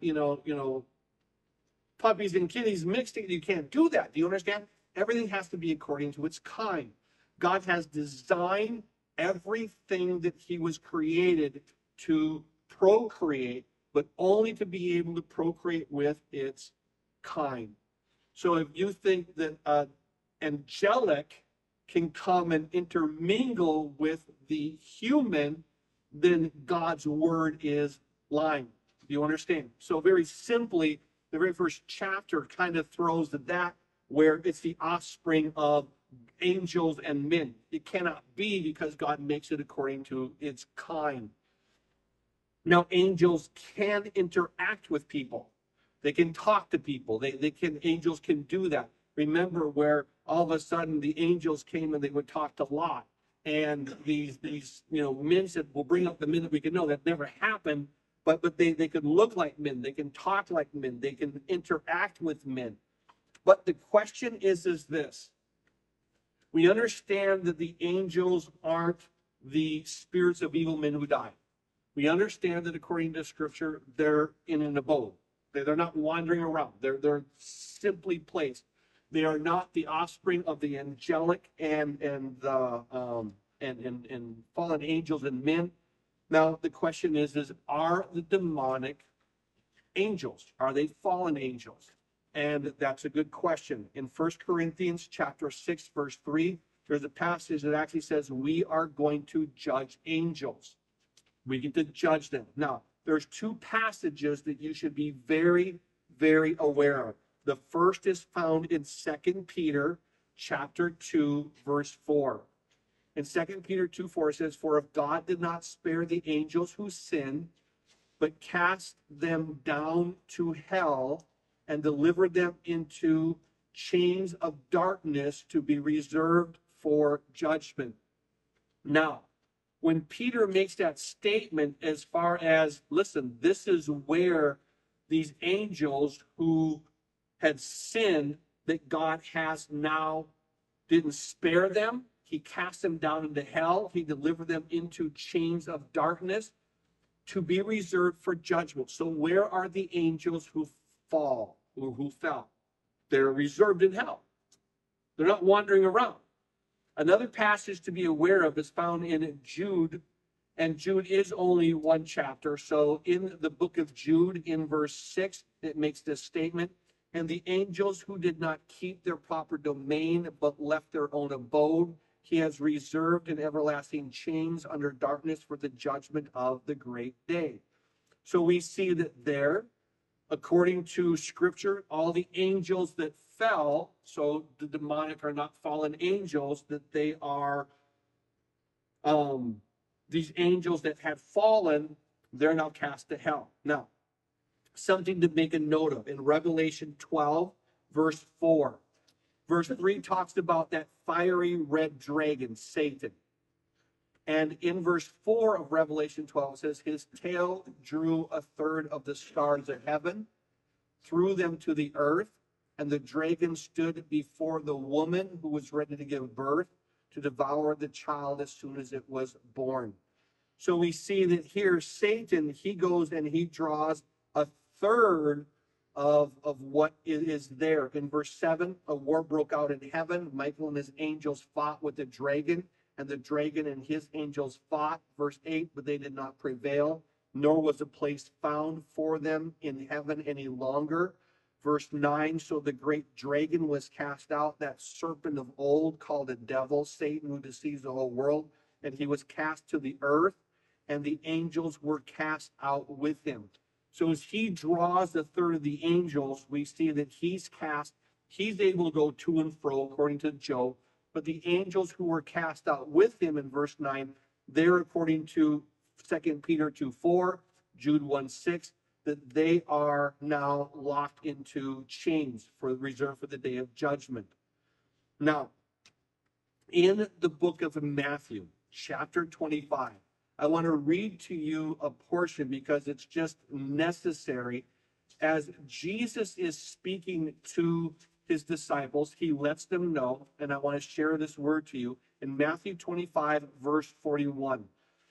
A: puppies and kitties mixed together. You can't do that. Do you understand? Everything has to be according to its kind. God has designed everything that he was created to procreate, but only to be able to procreate with its kind. So if you think that angelic can come and intermingle with the human, then God's word is lying. Do you understand? So very simply, the very first chapter kind of throws that where it's the offspring of angels and men. It cannot be, because God makes it according to its kind. Now, angels can interact with people. They can talk to people. Angels can do that. Remember where all of a sudden the angels came and they would talk to Lot. And these men said, "We'll bring up the men that we can know." That never happened, but they could look like men. They can talk like men. They can interact with men. But the question is this. We understand that the angels aren't the spirits of evil men who die. We understand that according to Scripture, they're in an abode. They're not wandering around. They're simply placed. They are not the offspring of the angelic and fallen angels and men. Now the question is are the demonic angels? Are they fallen angels? And that's a good question. In 1 Corinthians chapter 6, verse 3, there's a passage that actually says we are going to judge angels. We get to judge them. Now, there's two passages that you should be very, very aware of. The first is found in 2 Peter chapter 2, verse 4. In 2 Peter 2:4 it says, "For if God did not spare the angels who sinned, but cast them down to hell and delivered them into chains of darkness to be reserved for judgment." Now, when Peter makes that statement as far as, listen, this is where these angels who had sinned, that God has now didn't spare them. He cast them down into hell. He delivered them into chains of darkness to be reserved for judgment. So where are the angels who fall or who fell? They're reserved in hell. They're not wandering around. Another passage to be aware of is found in Jude, and Jude is only one chapter. So in the book of Jude, in verse 6, it makes this statement, "And the angels who did not keep their proper domain, but left their own abode, he has reserved in everlasting chains under darkness for the judgment of the great day." So we see that there, according to Scripture, all the angels that fell, so the demonic are not fallen angels, that they are these angels that had fallen, they're now cast to hell. Now, something to make a note of in Revelation 12, verse 4. Verse 3 talks about that fiery red dragon, Satan. And in verse 4 of Revelation 12, it says, "His tail drew a third of the stars of heaven, threw them to the earth, and the dragon stood before the woman who was ready to give birth to devour the child as soon as it was born." So we see that here Satan, he goes and he draws a third of what is there. In verse 7, a war broke out in heaven. Michael and his angels fought with the dragon, and the dragon and his angels fought. Verse 8, but they did not prevail, nor was a place found for them in heaven any longer. Verse 9, so the great dragon was cast out, that serpent of old called a devil, Satan, who deceives the whole world, and he was cast to the earth, and the angels were cast out with him. So as he draws a third of the angels, we see that he's able to go to and fro, according to Job. But the angels who were cast out with him in verse 9, they're according to 2 Peter 2:4, Jude 1:6, that they are now locked into chains reserved for the day of judgment. Now, in the book of Matthew, chapter 25, I want to read to you a portion because it's just necessary. As Jesus is speaking to his disciples, he lets them know, and I want to share this word to you in Matthew 25, verse 41.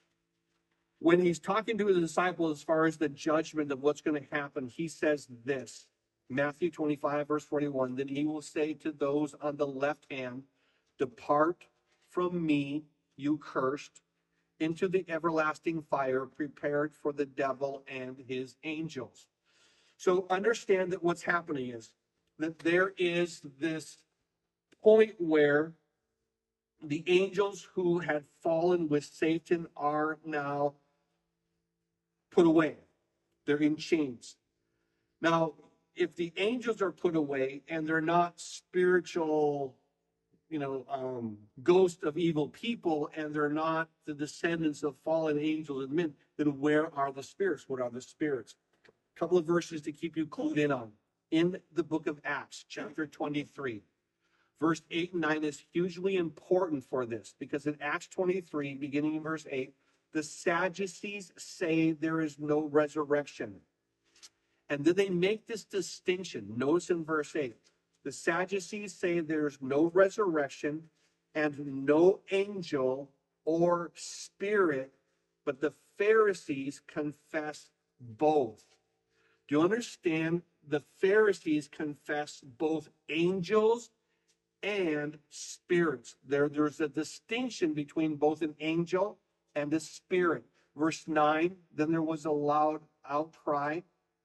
A: When he's talking to his disciples as far as the judgment of what's going to happen, he says this, Matthew 25, verse 41, "Then he will say to those on the left hand, 'Depart from me, you cursed, into the everlasting fire prepared for the devil and his angels.'" So understand that what's happening is that there is this point where the angels who had fallen with Satan are now put away. They're in chains. Now, if the angels are put away and they're not spiritual ghosts of evil people, and they're not the descendants of fallen angels and men, then where are the spirits? What are the spirits? A couple of verses to keep you clued in on. In the book of Acts, chapter 23, verse 8 and 9 is hugely important for this, because in Acts 23, beginning in verse 8, the Sadducees say there is no resurrection. And then they make this distinction. Notice in verse 8, the Sadducees say there's no resurrection and no angel or spirit, but the Pharisees confess both. Do you understand? The Pharisees confess both angels and spirits. There's a distinction between both an angel and a spirit. Verse 9, then there was a loud outcry,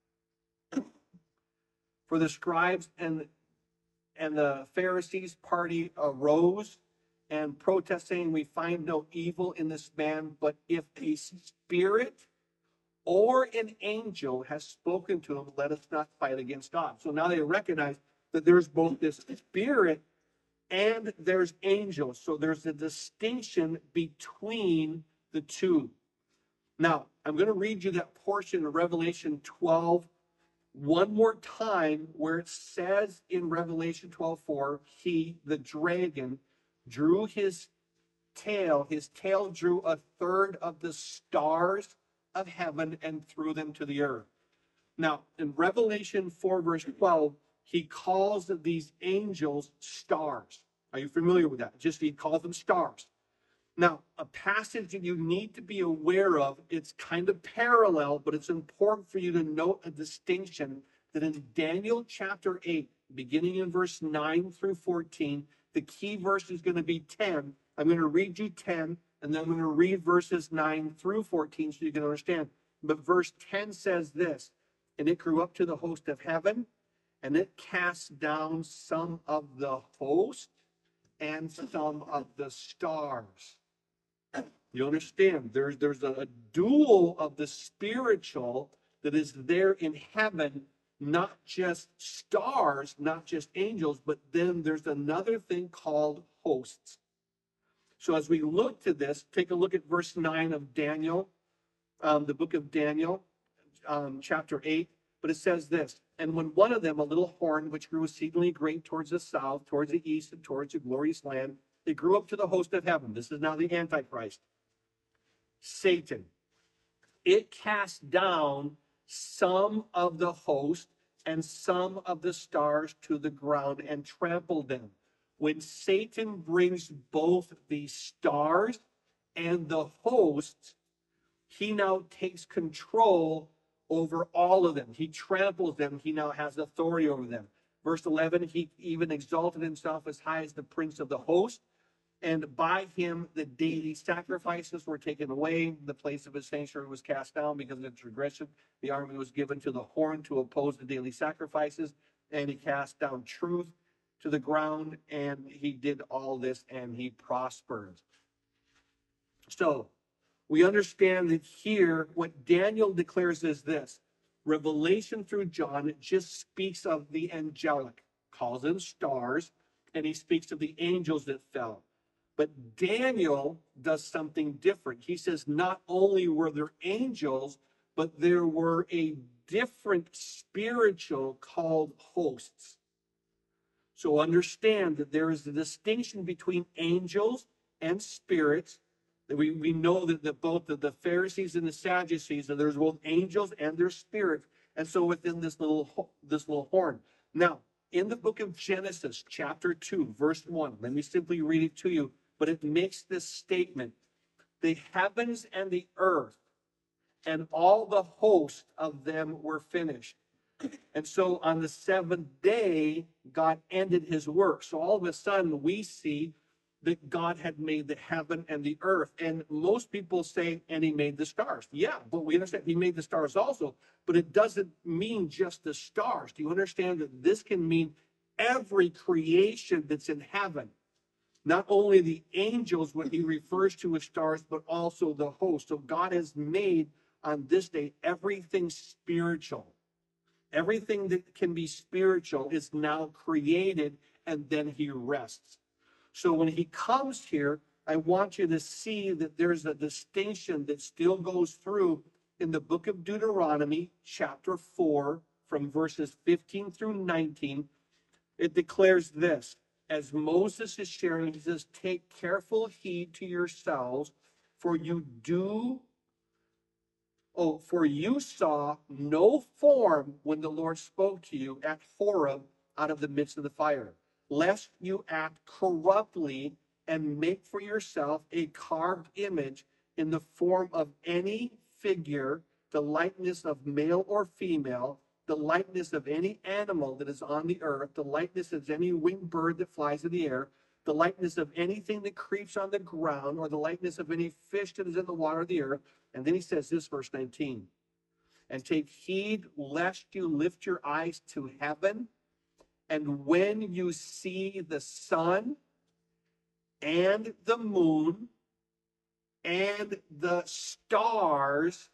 A: for the scribes and the Pharisees party arose and protest, saying, we find no evil in this man, but if a spirit or an angel has spoken to him, let us not fight against God. So now they recognize that there's both this spirit and there's angels. So there's a distinction between the two. Now, I'm going to read you that portion of Revelation 12 one more time, where it says in Revelation 12:4, he, the dragon, drew his tail drew a third of the stars of heaven and threw them to the earth. Now, in Revelation 4, verse 12, he calls these angels stars. Are you familiar with that? Just he calls them stars. Now, a passage that you need to be aware of, it's kind of parallel, but it's important for you to note a distinction that in Daniel chapter 8, beginning in verse 9 through 14, the key verse is going to be 10. I'm going to read you 10, and then I'm going to read verses 9 through 14 so you can understand. But verse 10 says this, and it grew up to the host of heaven, and it cast down some of the host and some of the stars. You understand? There's a duel of the spiritual that is there in heaven, not just stars, not just angels, but then there's another thing called hosts. So as we look to this, take a look at verse 9 of Daniel, the book of Daniel, chapter 8. But it says this, and when one of them, a little horn, which grew exceedingly great towards the south, towards the east, and towards the glorious land, it grew up to the host of heaven. This is now the Antichrist. Satan. It cast down some of the host and some of the stars to the ground and trampled them. When Satan brings both the stars and the hosts, he now takes control over all of them. He tramples them. He now has authority over them. Verse 11, he even exalted himself as high as the prince of the host. And by him, the daily sacrifices were taken away. The place of his sanctuary was cast down because of the transgression. The army was given to the horn to oppose the daily sacrifices. And he cast down truth to the ground. And he did all this and he prospered. So we understand that here, what Daniel declares is this. Revelation through John, it just speaks of the angelic, calls them stars, and he speaks of the angels that fell. But Daniel does something different. He says not only were there angels, but there were a different spiritual called hosts. So understand that there is a distinction between angels and spirits. We know that both the Pharisees and the Sadducees, that there's both angels and there's spirits. And so within this little horn. Now, in the book of Genesis, chapter 2, verse 1, let me simply read it to you. But it makes this statement, the heavens and the earth and all the host of them were finished. And so on the seventh day, God ended his work. So all of a sudden we see that God had made the heaven and the earth. And most people say, and he made the stars. Yeah, but we understand he made the stars also. But it doesn't mean just the stars. Do you understand that this can mean every creation that's in heaven? Not only the angels, what he refers to as stars, but also the host. So God has made on this day everything spiritual. Everything that can be spiritual is now created, and then he rests. So when he comes here, I want you to see that there's a distinction that still goes through in the book of Deuteronomy, chapter 4, from verses 15 through 19. It declares this. As Moses is sharing, he says, take careful heed to yourselves, for you saw no form when the Lord spoke to you at Horeb out of the midst of the fire, lest you act corruptly and make for yourself a carved image in the form of any figure, the likeness of male or female, the likeness of any animal that is on the earth, the likeness of any winged bird that flies in the air, the likeness of anything that creeps on the ground, or the likeness of any fish that is in the water of the earth. And then he says this, verse 19, and take heed lest you lift your eyes to heaven, and when you see the sun and the moon and the stars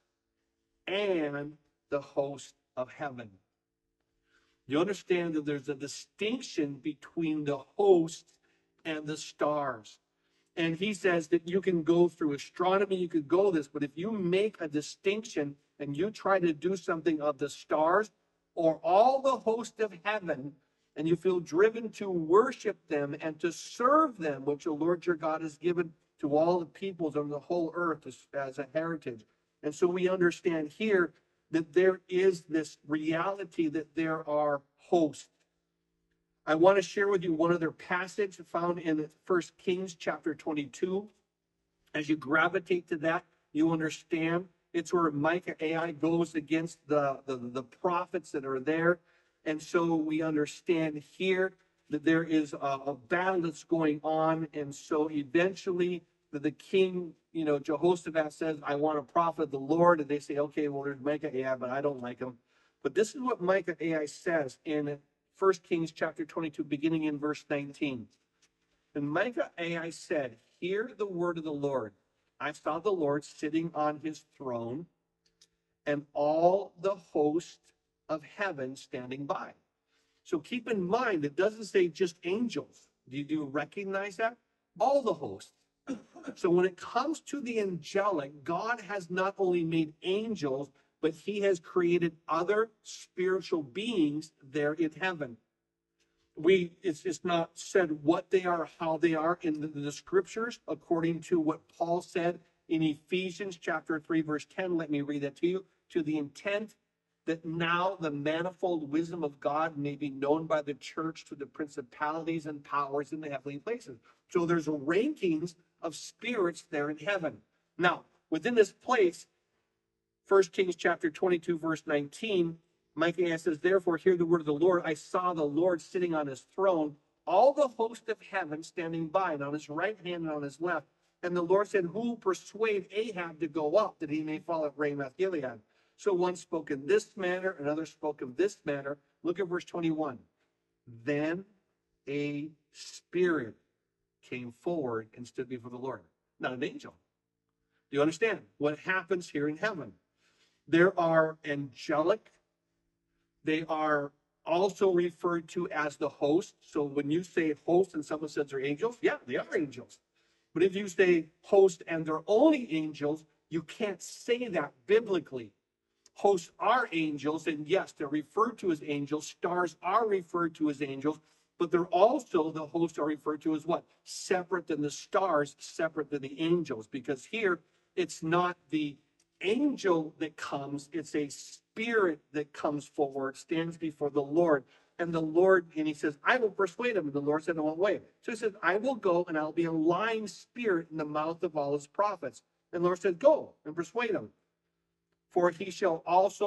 A: and the host of heaven. You understand that there's a distinction between the host and the stars. And he says that you can go through astronomy, you could go this, but if you make a distinction and you try to do something of the stars or all the host of heaven, and you feel driven to worship them and to serve them, which the Lord your God has given to all the peoples of the whole earth as a heritage. And so we understand here that there is this reality that there are hosts. I want to share with you one other passage found in 1 Kings chapter 22. As you gravitate to that, you understand it's where Micah Ai goes against the prophets that are there. And so we understand here that there is a battle that's going on. And so eventually the king, Jehoshaphat says, I want a prophet of the Lord. And they say, okay, well, there's Micah Ai, but I don't like him. But this is what Micah Ai says in 1 Kings chapter 22, beginning in verse 19. And Micah Ai said, hear the word of the Lord. I saw the Lord sitting on his throne and all the host of heaven standing by. So keep in mind, it doesn't say just angels. Do you recognize that? All the hosts. So when it comes to the angelic, God has not only made angels, but he has created other spiritual beings there in heaven. It's not said what they are, how they are in the scriptures, according to what Paul said in Ephesians chapter 3, verse 10. Let me read that to you. To the intent that now the manifold wisdom of God may be known by the church to the principalities and powers in the heavenly places. So there's rankings of spirits there in heaven. Now, within this place, 1 Kings chapter 22, verse 19, Micah says, therefore, hear the word of the Lord. I saw the Lord sitting on his throne, all the host of heaven standing by, and on his right hand and on his left. And the Lord said, who will persuade Ahab to go up, that he may fall at Ramoth Gilead? So one spoke in this manner, another spoke of this manner. Look at verse 21. Then a spirit came forward and stood before the Lord. Not an angel. Do you understand what happens here in heaven? There are angelic. They are also referred to as the host. So when you say host and someone says they're angels, yeah, they are angels. But if you say host and they're only angels, you can't say that biblically. Hosts are angels, and yes, they're referred to as angels. Stars are referred to as angels, but they're also, the hosts are referred to as what? Separate than the stars, separate than the angels, because here it's not the angel that comes, it's a spirit that comes forward, stands before the Lord. And the Lord, and he says, I will persuade him. And the Lord said, in what way? So he said, I will go and I'll be a lying spirit in the mouth of all his prophets. And the Lord said, go and persuade him. For you shall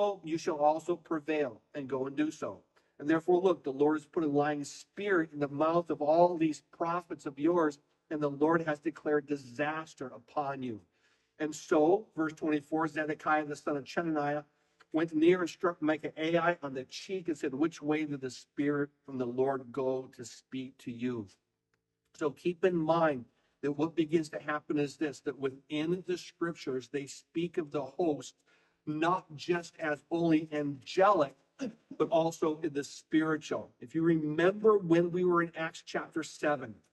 A: also prevail, and go and do so. And therefore, look, the Lord has put a lying spirit in the mouth of all these prophets of yours, and the Lord has declared disaster upon you. And so, verse 24, Zedekiah, the son of Chenaniah, went near and struck Micah Ai on the cheek and said, which way did the spirit from the Lord go to speak to you? So keep in mind that what begins to happen is this, that within the scriptures, they speak of the host, not just as only angelic, but also in the spiritual. If you remember when we were in Acts chapter 7,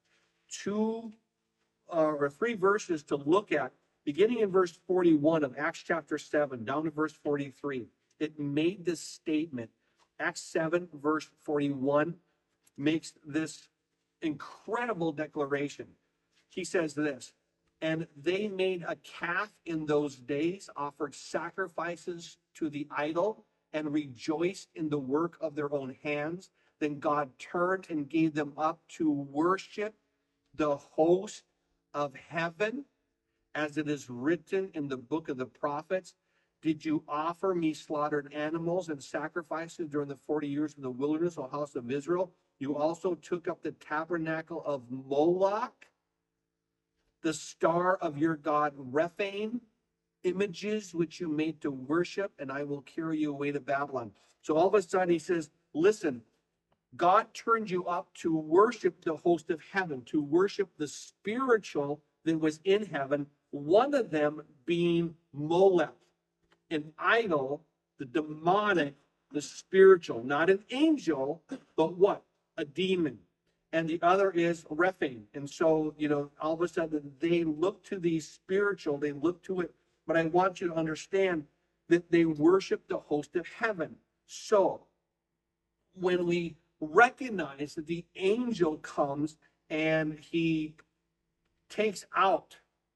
A: three verses to look at, beginning in verse 41 of Acts chapter 7, down to verse 43. It made this statement. Acts 7, verse 41 makes this incredible declaration. He says this, and they made a calf in those days, offered sacrifices to the idol, and rejoiced in the work of their own hands. Then God turned and gave them up to worship the host of heaven, as it is written in the book of the prophets. Did you offer me slaughtered animals and sacrifices during the 40 years in the wilderness, O house of Israel? You also took up the tabernacle of Moloch, the star of your god Rephaim, images which you made to worship, and I will carry you away to Babylon. So all of a sudden he says, listen, God turned you up to worship the host of heaven, to worship the spiritual that was in heaven, one of them being Molech, an idol, the demonic, the spiritual, not an angel, but what? A demon. And the other is Rephaim. And so, all of a sudden they look to the spiritual, they look to it. But I want you to understand that they worship the host of heaven. So when we recognize that the angel comes and he takes out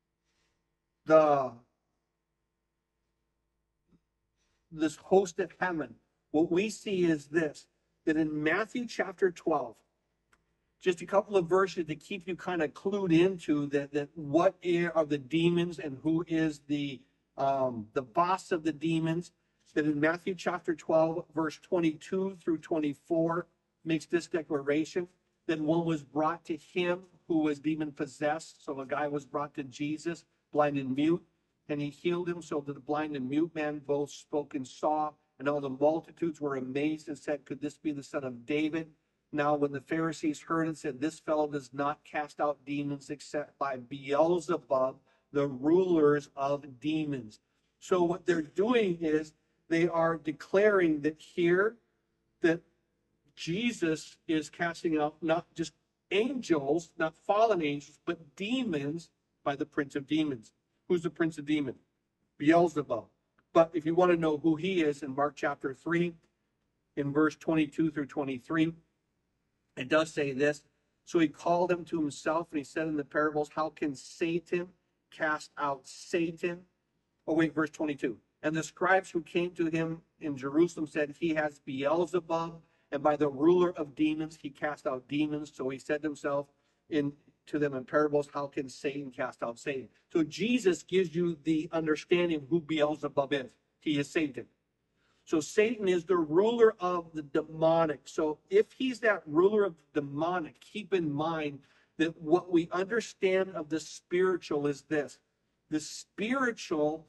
A: this host of heaven, what we see is this, that in Matthew chapter 12, just a couple of verses to keep you kind of clued into that what are the demons and who is the boss of the demons. That in Matthew chapter 12, verse 22 through 24 makes this declaration, that one was brought to him who was demon possessed. So a guy was brought to Jesus, blind and mute, and he healed him, so that the blind and mute man both spoke and saw, and all the multitudes were amazed and said, could this be the son of David? Now, when the Pharisees heard it, said, this fellow does not cast out demons except by Beelzebub, the rulers of demons. So what they're doing is they are declaring that here, that Jesus is casting out not just angels, not fallen angels, but demons by the prince of demons. Who's the prince of demons? Beelzebub. But if you want to know who he is, in Mark chapter 3, in verse 22 through 23, it does say this. So he called him to himself, and he said in the parables, how can Satan cast out Satan? Oh, wait, verse 22. And the scribes who came to him in Jerusalem said, he has Beelzebub, and by the ruler of demons he cast out demons. So he said to himself to them in parables, how can Satan cast out Satan? So Jesus gives you the understanding of who Beelzebub is. He is Satan. So Satan is the ruler of the demonic. So if he's that ruler of the demonic, keep in mind that what we understand of the spiritual is this. The spiritual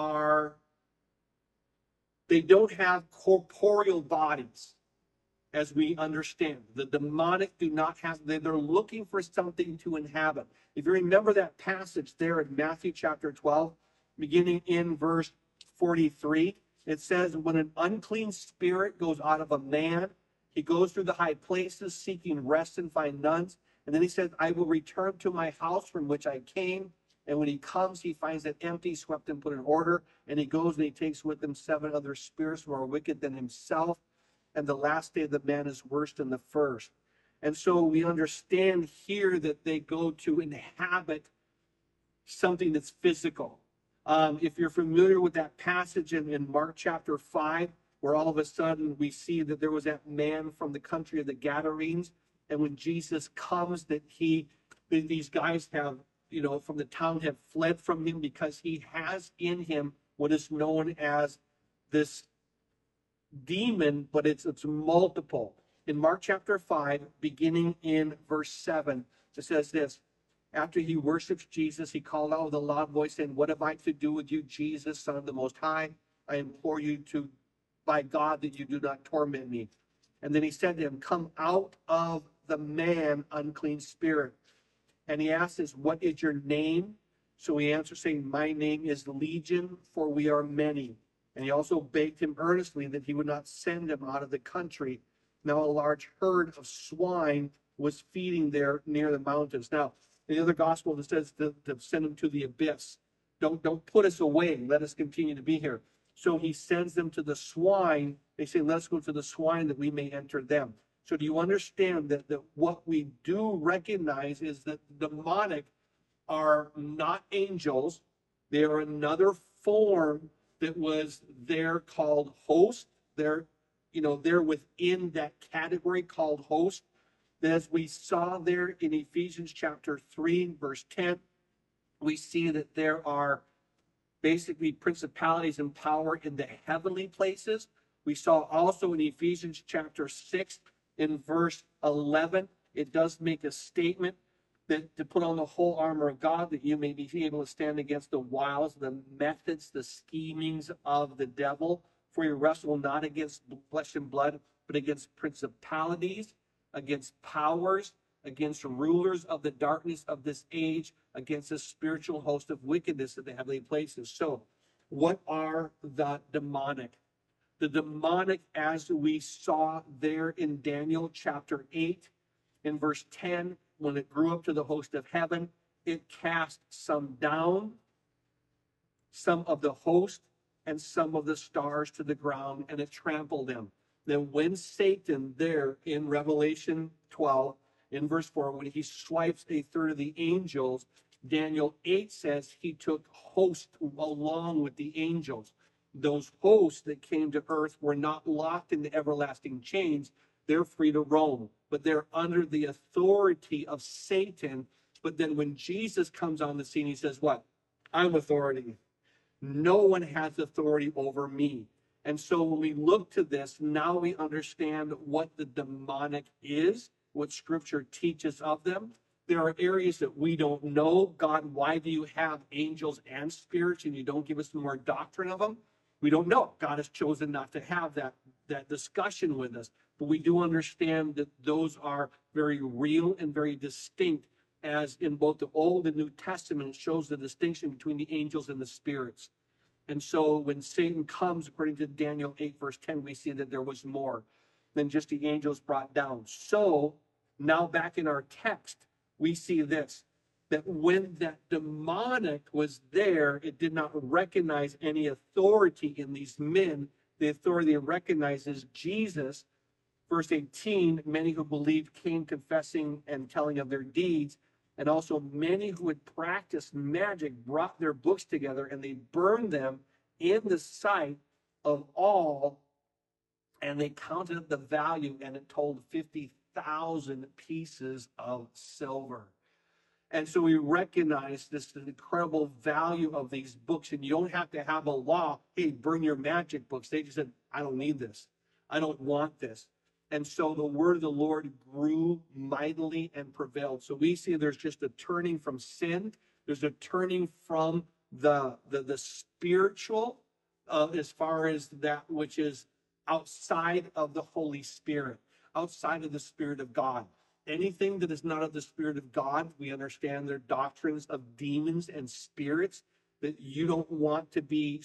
A: they don't have corporeal bodies, as we understand. The demonic do not have, they're looking for something to inhabit. If you remember that passage there in Matthew chapter 12, beginning in verse 43, it says, when an unclean spirit goes out of a man, he goes through the high places seeking rest and find none. And then he says, I will return to my house from which I came. And when he comes, he finds it empty, swept and put in order. And he goes and he takes with him 7 other spirits more wicked than himself. And the last day of the man is worse than the first. And so we understand here that they go to inhabit something that's physical. If you're familiar with that passage in Mark chapter 5, where all of a sudden we see that there was that man from the country of the Gadarenes, and when Jesus comes, that these guys have, from the town have fled from him because he has in him what is known as this demon, but it's multiple. In Mark chapter 5, beginning in verse 7, it says this. After he worships Jesus, he called out with a loud voice, saying, what have I to do with you, Jesus, Son of the Most High? I implore you by God, that you do not torment me. And then he said to him, come out of the man, unclean spirit. And he asked us, what is your name? So he answered, saying, my name is Legion, for we are many. And he also begged him earnestly that he would not send him out of the country. Now a large herd of swine was feeding there near the mountains. Now, the other gospel that says to send them to the abyss. Don't put us away. Let us continue to be here. So he sends them to the swine. They say, let us go to the swine that we may enter them. So do you understand that what we do recognize is that the demonic are not angels. They are another form that was there called host. They're within that category called host. As we saw there in Ephesians chapter 3, verse 10, we see that there are basically principalities and power in the heavenly places. We saw also in Ephesians chapter 6, in verse 11, it does make a statement that to put on the whole armor of God, that you may be able to stand against the wiles, the methods, the schemings of the devil. For you wrestle not against flesh and blood, but against principalities, against powers, against rulers of the darkness of this age, against a spiritual host of wickedness in the heavenly places. So, what are the demonic? The demonic, as we saw there in Daniel chapter 8, in verse 10, when it grew up to the host of heaven, it cast some down, some of the host, and some of the stars to the ground, and it trampled them. Then when Satan there in Revelation 12, in verse 4, when he swipes a third of the angels, Daniel 8 says he took host along with the angels. Those hosts that came to earth were not locked in the everlasting chains. They're free to roam, but they're under the authority of Satan. But then when Jesus comes on the scene, he says, what? I'm authority. No one has authority over me. And so when we look to this, now we understand what the demonic is, what scripture teaches of them. There are areas that we don't know. God, why do you have angels and spirits and you don't give us more doctrine of them? We don't know. God has chosen not to have that discussion with us. But we do understand that those are very real and very distinct, as in both the Old and New Testament, it shows the distinction between the angels and the spirits. And so when Satan comes, according to Daniel 8, verse 10, we see that there was more than just the angels brought down. So now back in our text, we see this, that when that demonic was there, it did not recognize any authority in these men. The authority it recognizes Jesus. Verse 18, many who believed came confessing and telling of their deeds. And also many who had practiced magic brought their books together and they burned them in the sight of all. And they counted up the value and it told 50,000 pieces of silver. And so we recognize this incredible value of these books. And you don't have to have a law, hey, burn your magic books. They just said, I don't need this. I don't want this. And so the word of the Lord grew mightily and prevailed. So we see there's just a turning from sin. There's a turning from the spiritual as far as that which is outside of the Holy Spirit, outside of the Spirit of God. Anything that is not of the Spirit of God, we understand their doctrines of demons and spirits that you don't want to be,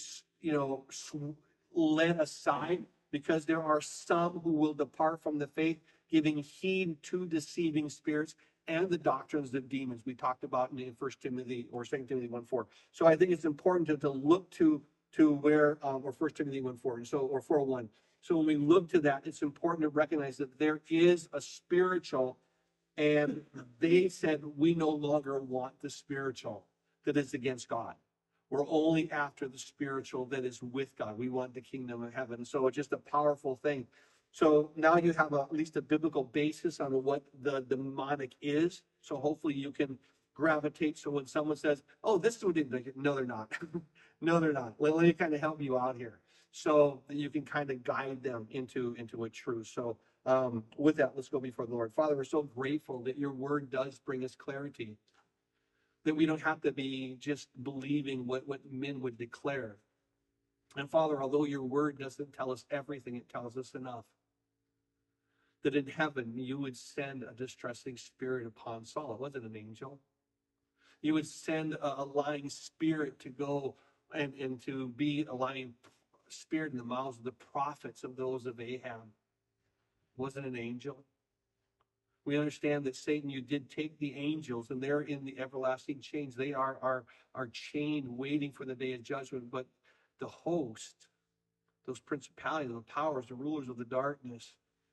A: led aside, because there are some who will depart from the faith, giving heed to deceiving spirits and the doctrines of demons we talked about in 1 Timothy or 2 Timothy 1:4. So I think it's important to look to where, or 1 Timothy 1:4, and so, or 4:1. So when we look to that, it's important to recognize that there is a spiritual, and they said, we no longer want the spiritual that is against God. We're only after the spiritual that is with God. We want the kingdom of heaven. So it's just a powerful thing. So now you have at least a biblical basis on what the demonic is. So hopefully you can gravitate. So when someone says, oh, this is what they do, no, they're not. No, they're not. Let me kind of help you out here so that you can kind of guide them into a truth. So with that, let's go before the Lord. Father, we're so grateful that your word does bring us clarity, that we don't have to be just believing what men would declare. And Father, although your word doesn't tell us everything, it tells us enough. That in heaven, you would send a distressing spirit upon Saul. It wasn't an angel. You would send a lying spirit to go and to be a lying spirit in the mouths of the prophets of those of Ahab. It wasn't an angel. We understand that Satan, you did take the angels and they're in the everlasting chains. They are chained waiting for the day of judgment. But the host, those principalities, the powers, the rulers of the darkness,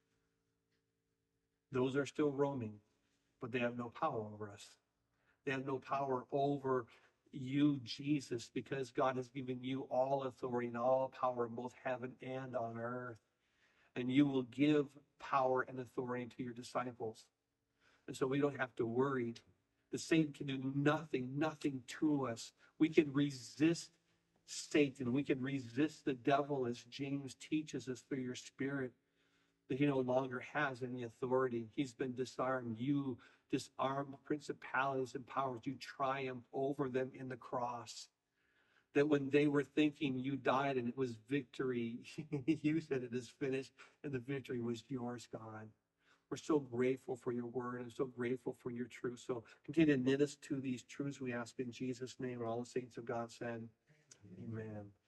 A: those are still roaming, but they have no power over us. They have no power over you, Jesus, because God has given you all authority and all power in both heaven and on earth. And you will give power and authority to your disciples. And so we don't have to worry. The Satan can do nothing to us. We can resist Satan. We can resist the devil, as James teaches us through your Spirit, that he no longer has any authority. He's been disarmed. You disarm principalities and powers. You triumph over them in the cross. That when they were thinking you died and it was victory, you said it is finished, and the victory was yours, God. We're so grateful for your word and so grateful for your truth. So continue to knit us to these truths, we ask in Jesus' name. And all the saints of God said, amen.